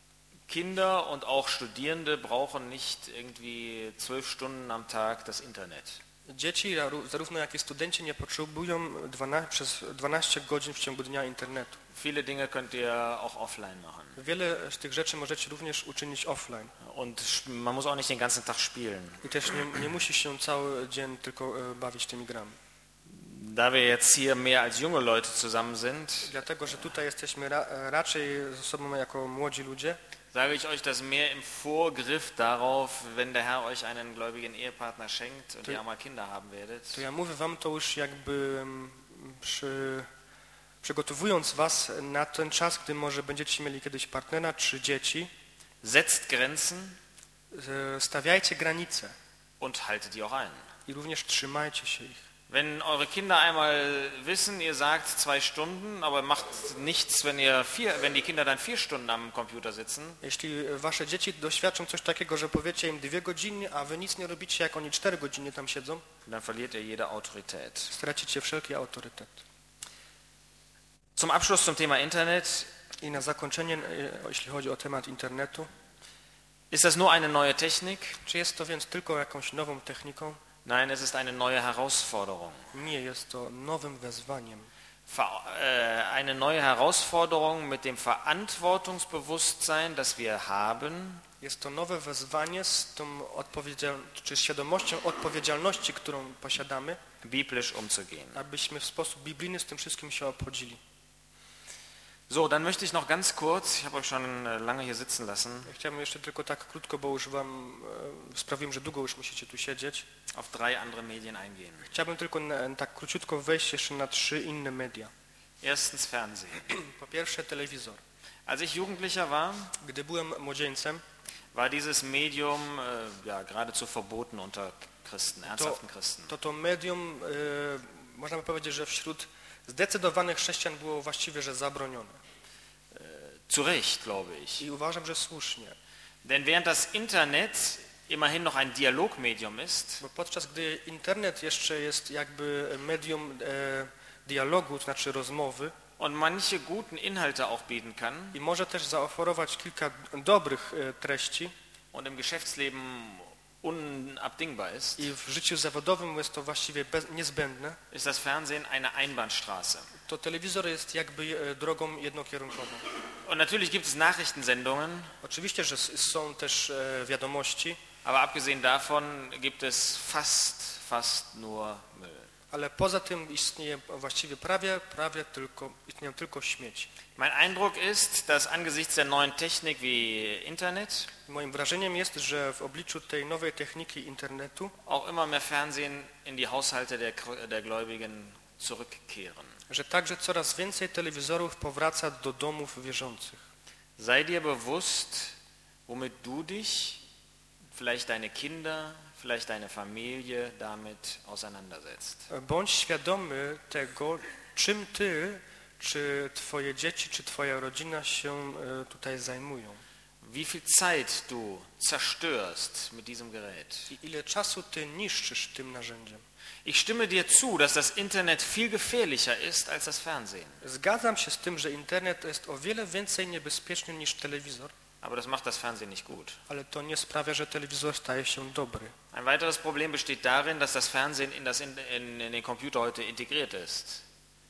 Kinder und auch Studierende brauchen nicht irgendwie zwölf Stunden am Tag das Internet. Dzieci, zarówno jak i studenci, nie potrzebują dwanaście, przez dwanaście godzin w ciągu dnia internetu. Viele Dinge könnt ihr auch offline machen. Wiele z tych rzeczy możecie również uczynić offline. Und man muss auch nicht den ganzen Tag spielen. I też nie, nie musi się cały dzień tylko e, bawić tymi grami. Da wir jetzt hier mehr als junge Leute zusammen sind, Dlatego, że tutaj jesteśmy ra, raczej ze sobą jako młodzi ludzie, sage ich euch das mehr im Vorgriff darauf, wenn der Herr euch einen gläubigen Ehepartner schenkt und To- ihr auch mal Kinder haben werdet. to ja mówię wam to już jakby mm, przy, przygotowując was na ten czas, gdy może będziecie mieli kiedyś partnera czy dzieci, Setzt Grenzen e, stawiajcie granice und haltet die auch ein. i również trzymajcie się ich. Wenn eure Kinder einmal wissen, ihr sagt zwei Stunden, aber macht nichts, wenn ihr vier, wenn die Kinder dann vier Stunden am Computer sitzen, Jeśli wasze dzieci doświadczą coś takiego, że powiecie im dwie godziny, a wy nic nie robicie, jak oni cztery godziny tam siedzą, dann verliert ihr jede Autorität. stracicie wszelki autorytet. Zum Abschluss zum Thema Internet. I na zakończenie, e, jeśli chodzi o temat internetu, Ist das nur eine neue Technik? czy jest to więc tylko jakąś nową techniką? Nein, es ist eine neue Herausforderung. Nie, jest to nowym wezwaniem. Ver, äh, eine neue Herausforderung mit dem Verantwortungsbewusstsein, das wir haben, Jest to nowe wezwanie z tą odpowiedzial- czy świadomością odpowiedzialności, którą posiadamy, biblisch umzugehen. abyśmy w sposób biblijny z tym wszystkim się obchodzili. So, dann möchte ich noch ganz kurz, ich habe euch schon äh, lange hier sitzen lassen, Ja chciałbym jeszcze tylko tak krótko, bo już wam e, sprawiłem, że długo już musicie tu siedzieć. auf drei andere Medien eingehen. Chciałbym tylko na, tak króciutko wejść jeszcze na trzy inne media. Erstens Fernsehen. Po pierwsze telewizor. Als ich Jugendlicher war, Gdy byłem młodzieńcem, war dieses Medium äh, ja, geradezu verboten unter Christen, ernsthaften Christen. to to medium, e, można by powiedzieć, że wśród zdecydowanych chrześcijan było właściwie, że zabronione. Zu Recht, glaube ich. I uważam, że słusznie. Denn während das Internet immerhin noch ein Dialogmedium ist, Bo podczas gdy internet jeszcze jest jakby medium e, dialogu, to znaczy rozmowy, und manche guten Inhalte auch bieten kann i może też zaoferować kilka dobrych e, treści, und im Geschäftsleben unabdingbar ist, i w życiu zawodowym jest to właściwie bez, niezbędne, ist das Fernsehen eine Einbahnstraße. to telewizor jest jakby e, drogą jednokierunkową. Und natürlich gibt es Nachrichtensendungen, Oczywiście, że s- są też e, wiadomości, aber abgesehen davon gibt es fast, fast nur Müll. ale poza tym istnieje właściwie prawie, prawie tylko, istnieją tylko śmieci. Mein Eindruck ist, dass angesichts der neuen Technik wie Internet Moim wrażeniem jest, że w obliczu tej nowej techniki internetu, auch immer mehr Fernsehen in die Haushalte der, der Gläubigen zurückkehren. że także coraz więcej telewizorów powraca do domów wierzących. Sei dir bewusst, womit du dich, vielleicht deine Kinder, vielleicht deine Familie damit auseinandersetzt. Bądź świadomy tego, czym ty, czy twoje dzieci, czy twoja rodzina się e, tutaj zajmują. Wie viel Zeit du zerstörst mit diesem Gerät. I ile czasu ty niszczysz tym narzędziem. Ich stimme dir zu, dass das Internet viel gefährlicher ist als das Fernsehen. Zgadzam się z tym, że internet jest o wiele więcej niebezpieczny niż telewizor, Aber das macht das Fernsehen nicht gut. ale to nie sprawia, że telewizor staje się dobry. Ein weiteres Problem besteht darin, dass das Fernsehen in, das in, in, in den Computer heute integriert ist.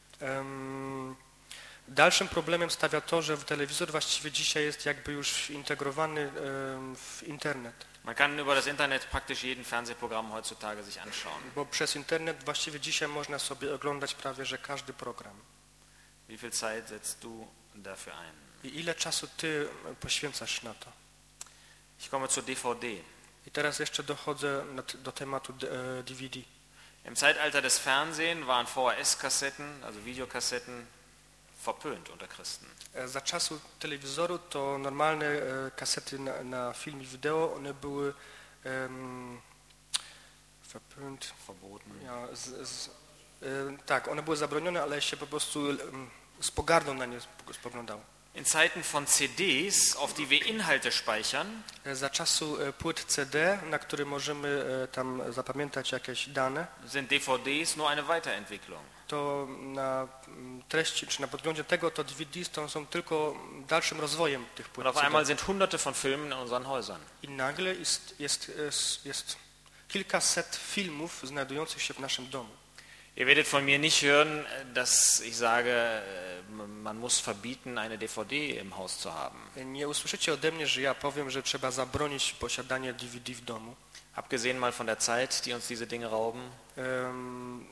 Um, dalszym problemem stawia to, że telewizor właściwie dzisiaj jest jakby już integrowany um, w internet. Man kann über das Internet praktisch jeden Fernsehprogramm heutzutage sich anschauen. Bo przez internet właściwie dzisiaj można sobie oglądać prawie, że każdy program. Wie viel Zeit setzt du dafür ein? I ile czasu ty poświęcasz na to? Ich komme zur D V D. I teraz jeszcze dochodzę do tematu D V D. Im Zeitalter des Fernsehen waren V H S-Kassetten, also Videokassetten, verpönt unter Christen. Za czasu telewizoru to normalne kasety na, na film i wideo, one były um, verpönt, Verboten. ja, z, z, y, tak, one były zabronione, ale się po prostu um, z pogardą na nie spoglądało. In Zeiten von C Ds, auf die wir Inhalte speichern, Za czasu płyt C D, na które możemy tam zapamiętać jakieś dane, sind D V Ds nur eine Weiterentwicklung. to na treści, czy na podglądzie tego, to D V D to są tylko dalszym rozwojem tych płyt Und auf C D. einmal sind hunderte von Filmen in unseren Häusern. I nagle jest, jest, jest, jest kilkaset filmów znajdujących się w naszym domu. Ihr werdet von mir nicht hören, dass ich sage, man muss verbieten, eine D V D im Haus zu haben. Nie usłyszycie ode mnie, że ja powiem, że trzeba zabronić posiadanie D V D w domu. Abgesehen mal von der Zeit, die uns diese Dinge rauben. Um,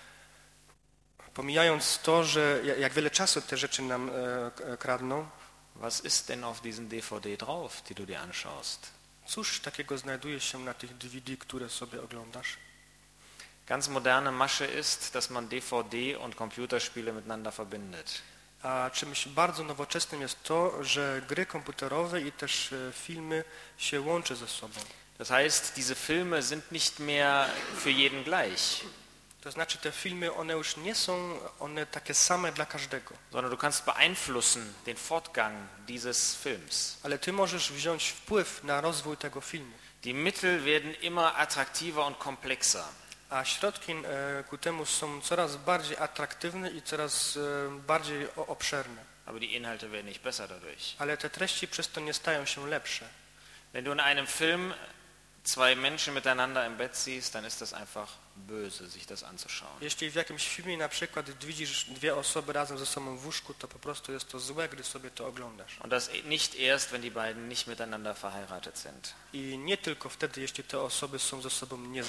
pomijając to, że jak wiele czasu te rzeczy nam e, kradną, Was ist denn auf diesen D V D drauf, die du dir anschaust? cóż takiego znajduje się na tych D V D, które sobie oglądasz? Ganz moderne Masche ist, dass man D V D und Computerspiele miteinander verbindet. A czymś bardzo nowoczesnym jest to, że gry komputerowe i też filmy się łączy ze sobą. Das heißt, diese Filme sind nicht mehr für jeden gleich. To znaczy te filmy, one już nie są one takie same dla każdego. Sondern du kannst beeinflussen den Fortgang dieses Films. Ale ty możesz wziąć wpływ na rozwój tego filmu. Die Mittel werden immer attraktiver und komplexer. A środki e, ku temu są coraz bardziej atraktywne i coraz e, bardziej o, obszerne. Aber die Inhalte werden nicht besser dadurch. Ale te treści przez to nie stają się lepsze. Wenn du in einem Film zwei Menschen miteinander im Bett siehst, dann ist das einfach böse, sich das anzuschauen. Jeśli w jakimś filmie na przykład widzisz dwie osoby razem ze sobą w łóżku, to po prostu jest to złe, gdy sobie to oglądasz. Und das nicht erst, wenn die beiden nicht miteinander verheiratet sind. I nie tylko wtedy, jeśli te osoby są ze sobą nie, e,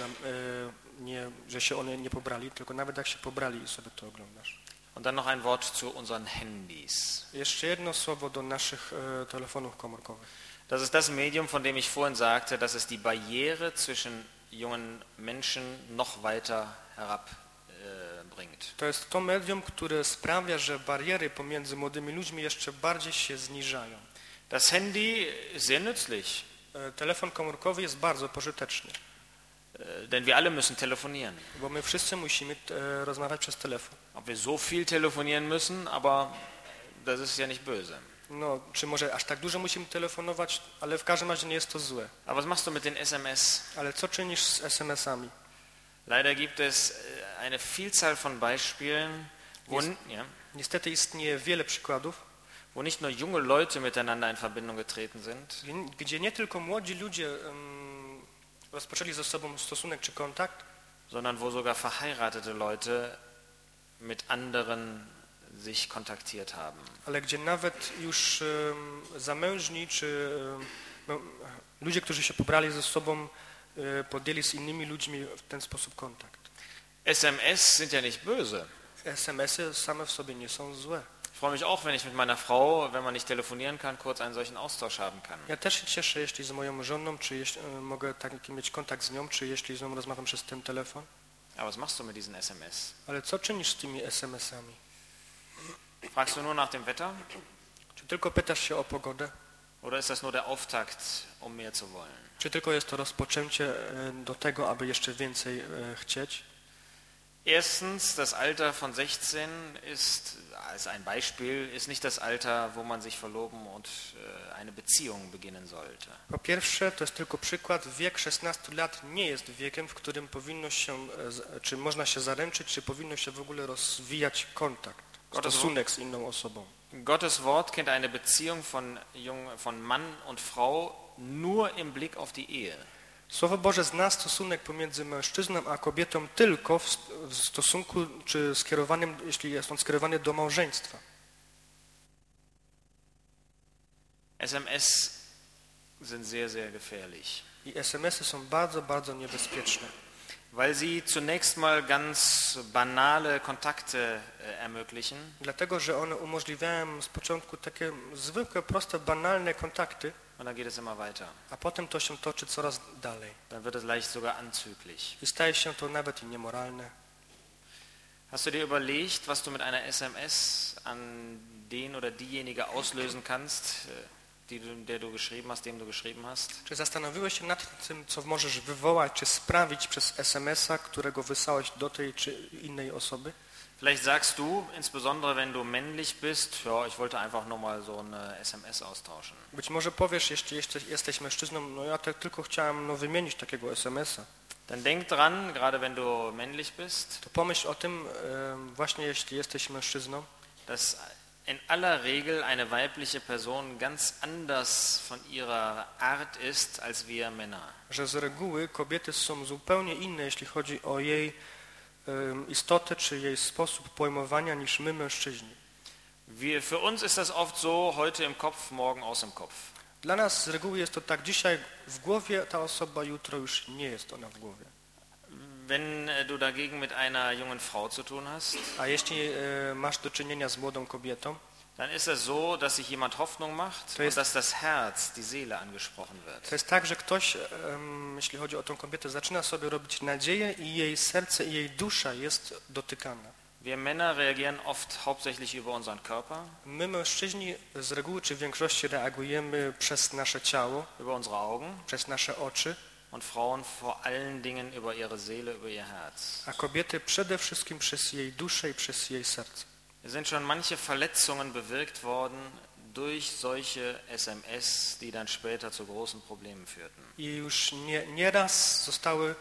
nie, że się one nie pobrali, tylko nawet jak się pobrali i sobie to oglądasz. Und dann noch ein Wort zu unseren Handys. Jeszcze jedno słowo do naszych e, telefonów komórkowych. Das ist das Medium, von dem ich vorhin sagte, dass es die Barriere zwischen jungen Menschen noch weiter herabbringt. To jest to medium, które sprawia, że bariery pomiędzy młodymi ludźmi jeszcze bardziej się zniżają. Das Handy ist sehr nützlich, E, telefon komórkowy jest bardzo pożyteczny, äh, denn wir alle müssen telefonieren. bo my wszyscy musimy e, rozmawiać przez telefon. Ob wir so viel telefonieren müssen, aber das ist ja nicht böse. No, czy może aż tak dużo musimy telefonować, ale w każdym razie nie jest to złe. Aber was machst du mit den S M S? Ale co czynisz z es em esami? Leider gibt es äh, eine Vielzahl von Beispielen, wo, Jest- ja, Niestety istnieje wiele przykładów, wo nicht nur junge Leute miteinander in Verbindung getreten sind, gdzie- gdzie nie tylko młodzi ludzie um, rozpoczęli ze sobą stosunek czy kontakt, sondern wo sogar verheiratete Leute mit anderen sich kontaktiert haben. ale gdzie nawet już um, zamężni czy um, no, ludzie, którzy się pobrali ze sobą, um, podjęli z innymi ludźmi w ten sposób kontakt. S M S sind ja nicht böse. es em esy same w sobie nie są złe. Ich freue mich auch, wenn ich mit meiner Frau, wenn man nicht telefonieren kann, kurz einen solchen Austausch haben kann. Ja też się cieszę, jeśli z moją żoną, czy jeśli, e, mogę taki mieć kontakt z nią, czy jeśli z nią rozmawiam przez ten telefon. Aber was machst du mit diesen S M S? Ale co czynisz z tymi es em esami? Fragst du nur nach dem Wetter? Czy tylko pytasz się o pogodę? Oder ist das nur der Auftakt, um mehr zu wollen? Czy tylko jest to rozpoczęcie e, do tego, aby jeszcze więcej e, chcieć? Erstens, das Alter von sechzehn ist, als ein Beispiel, ist nicht das Alter, wo man sich verloben und äh, eine Beziehung beginnen sollte. Po pierwsze, to jest tylko przykład, wiek szesnastu lat nie jest wiekiem, w którym powinno się, e, z- czy można się zaręczyć, czy powinno się w ogóle rozwijać kontakt, Gottes stosunek z inną osobą. Gottes Wort kennt eine Beziehung von, jung, von Mann und Frau nur im Blick auf die Ehe. Słowo Boże zna stosunek pomiędzy mężczyzną a kobietą tylko w st- w stosunku, czy skierowanym, jeśli jest on skierowany do małżeństwa. S M S sind sehr, sehr gefährlich, I es em esy są bardzo, bardzo niebezpieczne, weil sie zunächst mal ganz banale Kontakte äh, ermöglichen, dlatego że one umożliwiają z początku takie zwykłe, proste, banalne kontakty, und dann geht es immer weiter. a potem to się toczy coraz dalej. Dann wird es leicht sogar anzüglich. I staje się to nawet i niemoralne. Hast du dir überlegt, was du mit einer S M S an den oder diejenige auslösen kannst, äh, die du, der du geschrieben hast, dem du geschrieben hast? Czy zastanowiłeś się nad tym, co możesz wywołać, czy sprawić przez es em esa, którego wysłałeś do tej czy innej osoby? Vielleicht sagst du, insbesondere wenn du männlich bist, ja, ich wollte einfach nur mal so eine S M S austauschen. Być może powiesz, jeśli jesteś, jesteś mężczyzną, no ja tak tylko chciałem no, wymienić takiego es em esa. Dann denk dran, gerade wenn du männlich bist, To pomyśl o tym, e, właśnie jeśli jesteś mężczyzną, dass in aller Regel eine weibliche Person ganz anders von ihrer Art ist als wir Männer. że z reguły kobiety są zupełnie inne, jeśli chodzi o jej e, istotę czy jej sposób pojmowania niż my mężczyźni. Wir, für uns ist das oft so, heute im Kopf, morgen aus dem Kopf. Dla nas z reguły jest to tak, dzisiaj w głowie ta osoba, jutro już nie jest ona w głowie. Wenn äh, du dagegen mit einer jungen Frau zu tun hast, A jeśli e, masz do czynienia z młodą kobietą, dann ist es so, dass sich jemand Hoffnung macht To und jest- dass das Herz, die Seele angesprochen wird. to jest tak, że ktoś, em, jeśli chodzi o tą kobietę, zaczyna sobie robić nadzieję i jej serce i jej dusza jest dotykana. Wir Männer reagieren oft hauptsächlich über unseren Körper, My mężczyźni z reguły czy w większości reagujemy przez nasze ciało, über unsere Augen, przez nasze oczy, und Frauen vor allen Dingen über ihre Seele, über ihr Herz. a kobiety przede wszystkim przez jej duszę i przez jej serce. Es sind schon manche Verletzungen bewirkt worden durch solche S M S, die dann später zu großen Problemen führten. I już nie, nieraz zostały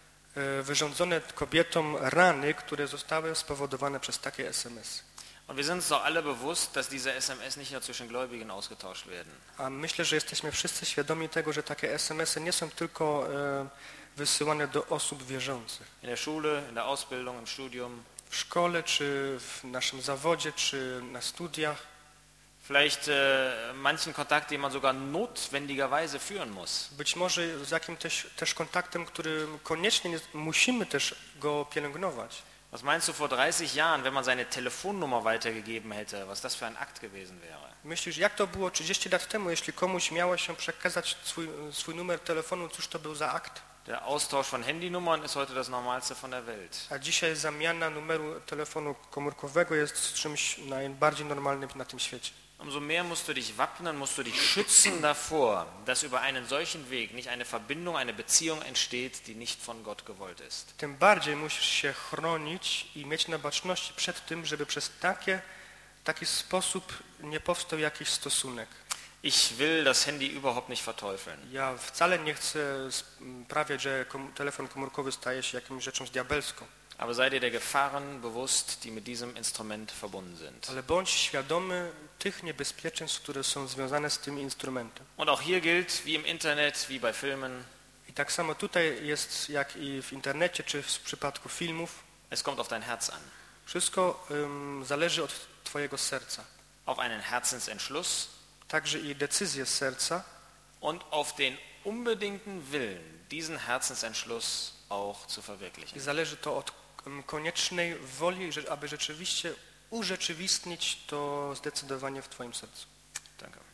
e, wyrządzone kobietom rany, które zostały spowodowane przez takie es em esy. Und wir sind uns doch alle bewusst, dass diese S M S nicht nur zwischen Gläubigen ausgetauscht werden. A myślę, że jesteśmy wszyscy świadomi tego, że takie es em esy nie są tylko e, wysyłane do osób wierzących. In der Schule, in der Ausbildung, im Studium. W szkole, czy w naszym zawodzie, czy na studiach. Vielleicht äh, manchen Kontakt, den man sogar notwendigerweise führen muss. Być może z jakimś też, też kontaktem, którym koniecznie nie, musimy też go pielęgnować. Was meinst du vor dreißig Jahren, wenn man seine Telefonnummer weitergegeben hätte, was das für ein Akt gewesen wäre? Myślisz, jak to było trzydzieści lat temu, jeśli komuś miało się przekazać swój, swój numer telefonu, cóż to był za akt? Der Austausch von Handynummern ist heute das Normalste von der Welt. A dzisiaj zamiana numeru telefonu komórkowego jest czymś najbardziej normalnym na tym świecie. Umso mehr musst du dich wappnen, musst du dich schützen davor, dass über einen solchen Weg nicht eine Verbindung, eine Beziehung entsteht, die nicht von Gott gewollt ist. Tym bardziej musisz się chronić i mieć na baczności przed tym, żeby przez takie, taki sposób nie powstał jakiś stosunek. Ich will das Handy überhaupt nicht verteufeln. Ja wcale nie chcę sprawiać, że kom- telefon komórkowy staje się jakąś rzeczą diabelską. Aber sei dir der Gefahren bewusst, die mit diesem Instrument verbunden sind. Ale bądź świadomy tych niebezpieczeństw, które są związane z tym instrumentem. Und auch hier gilt, wie im Internet, wie bei Filmen, I tak samo tutaj jest jak i w internecie, czy w przypadku filmów. es kommt auf dein Herz an. Wszystko um, zależy od twojego serca. Auf einen Herzensentschluss Także i decyzje z serca und auf den unbedingten Willen, diesen Herzensentschluss auch zu i verwirklichen. zależy to od um, koniecznej woli, że- aby rzeczywiście urzeczywistnić to zdecydowanie w twoim sercu. Danke.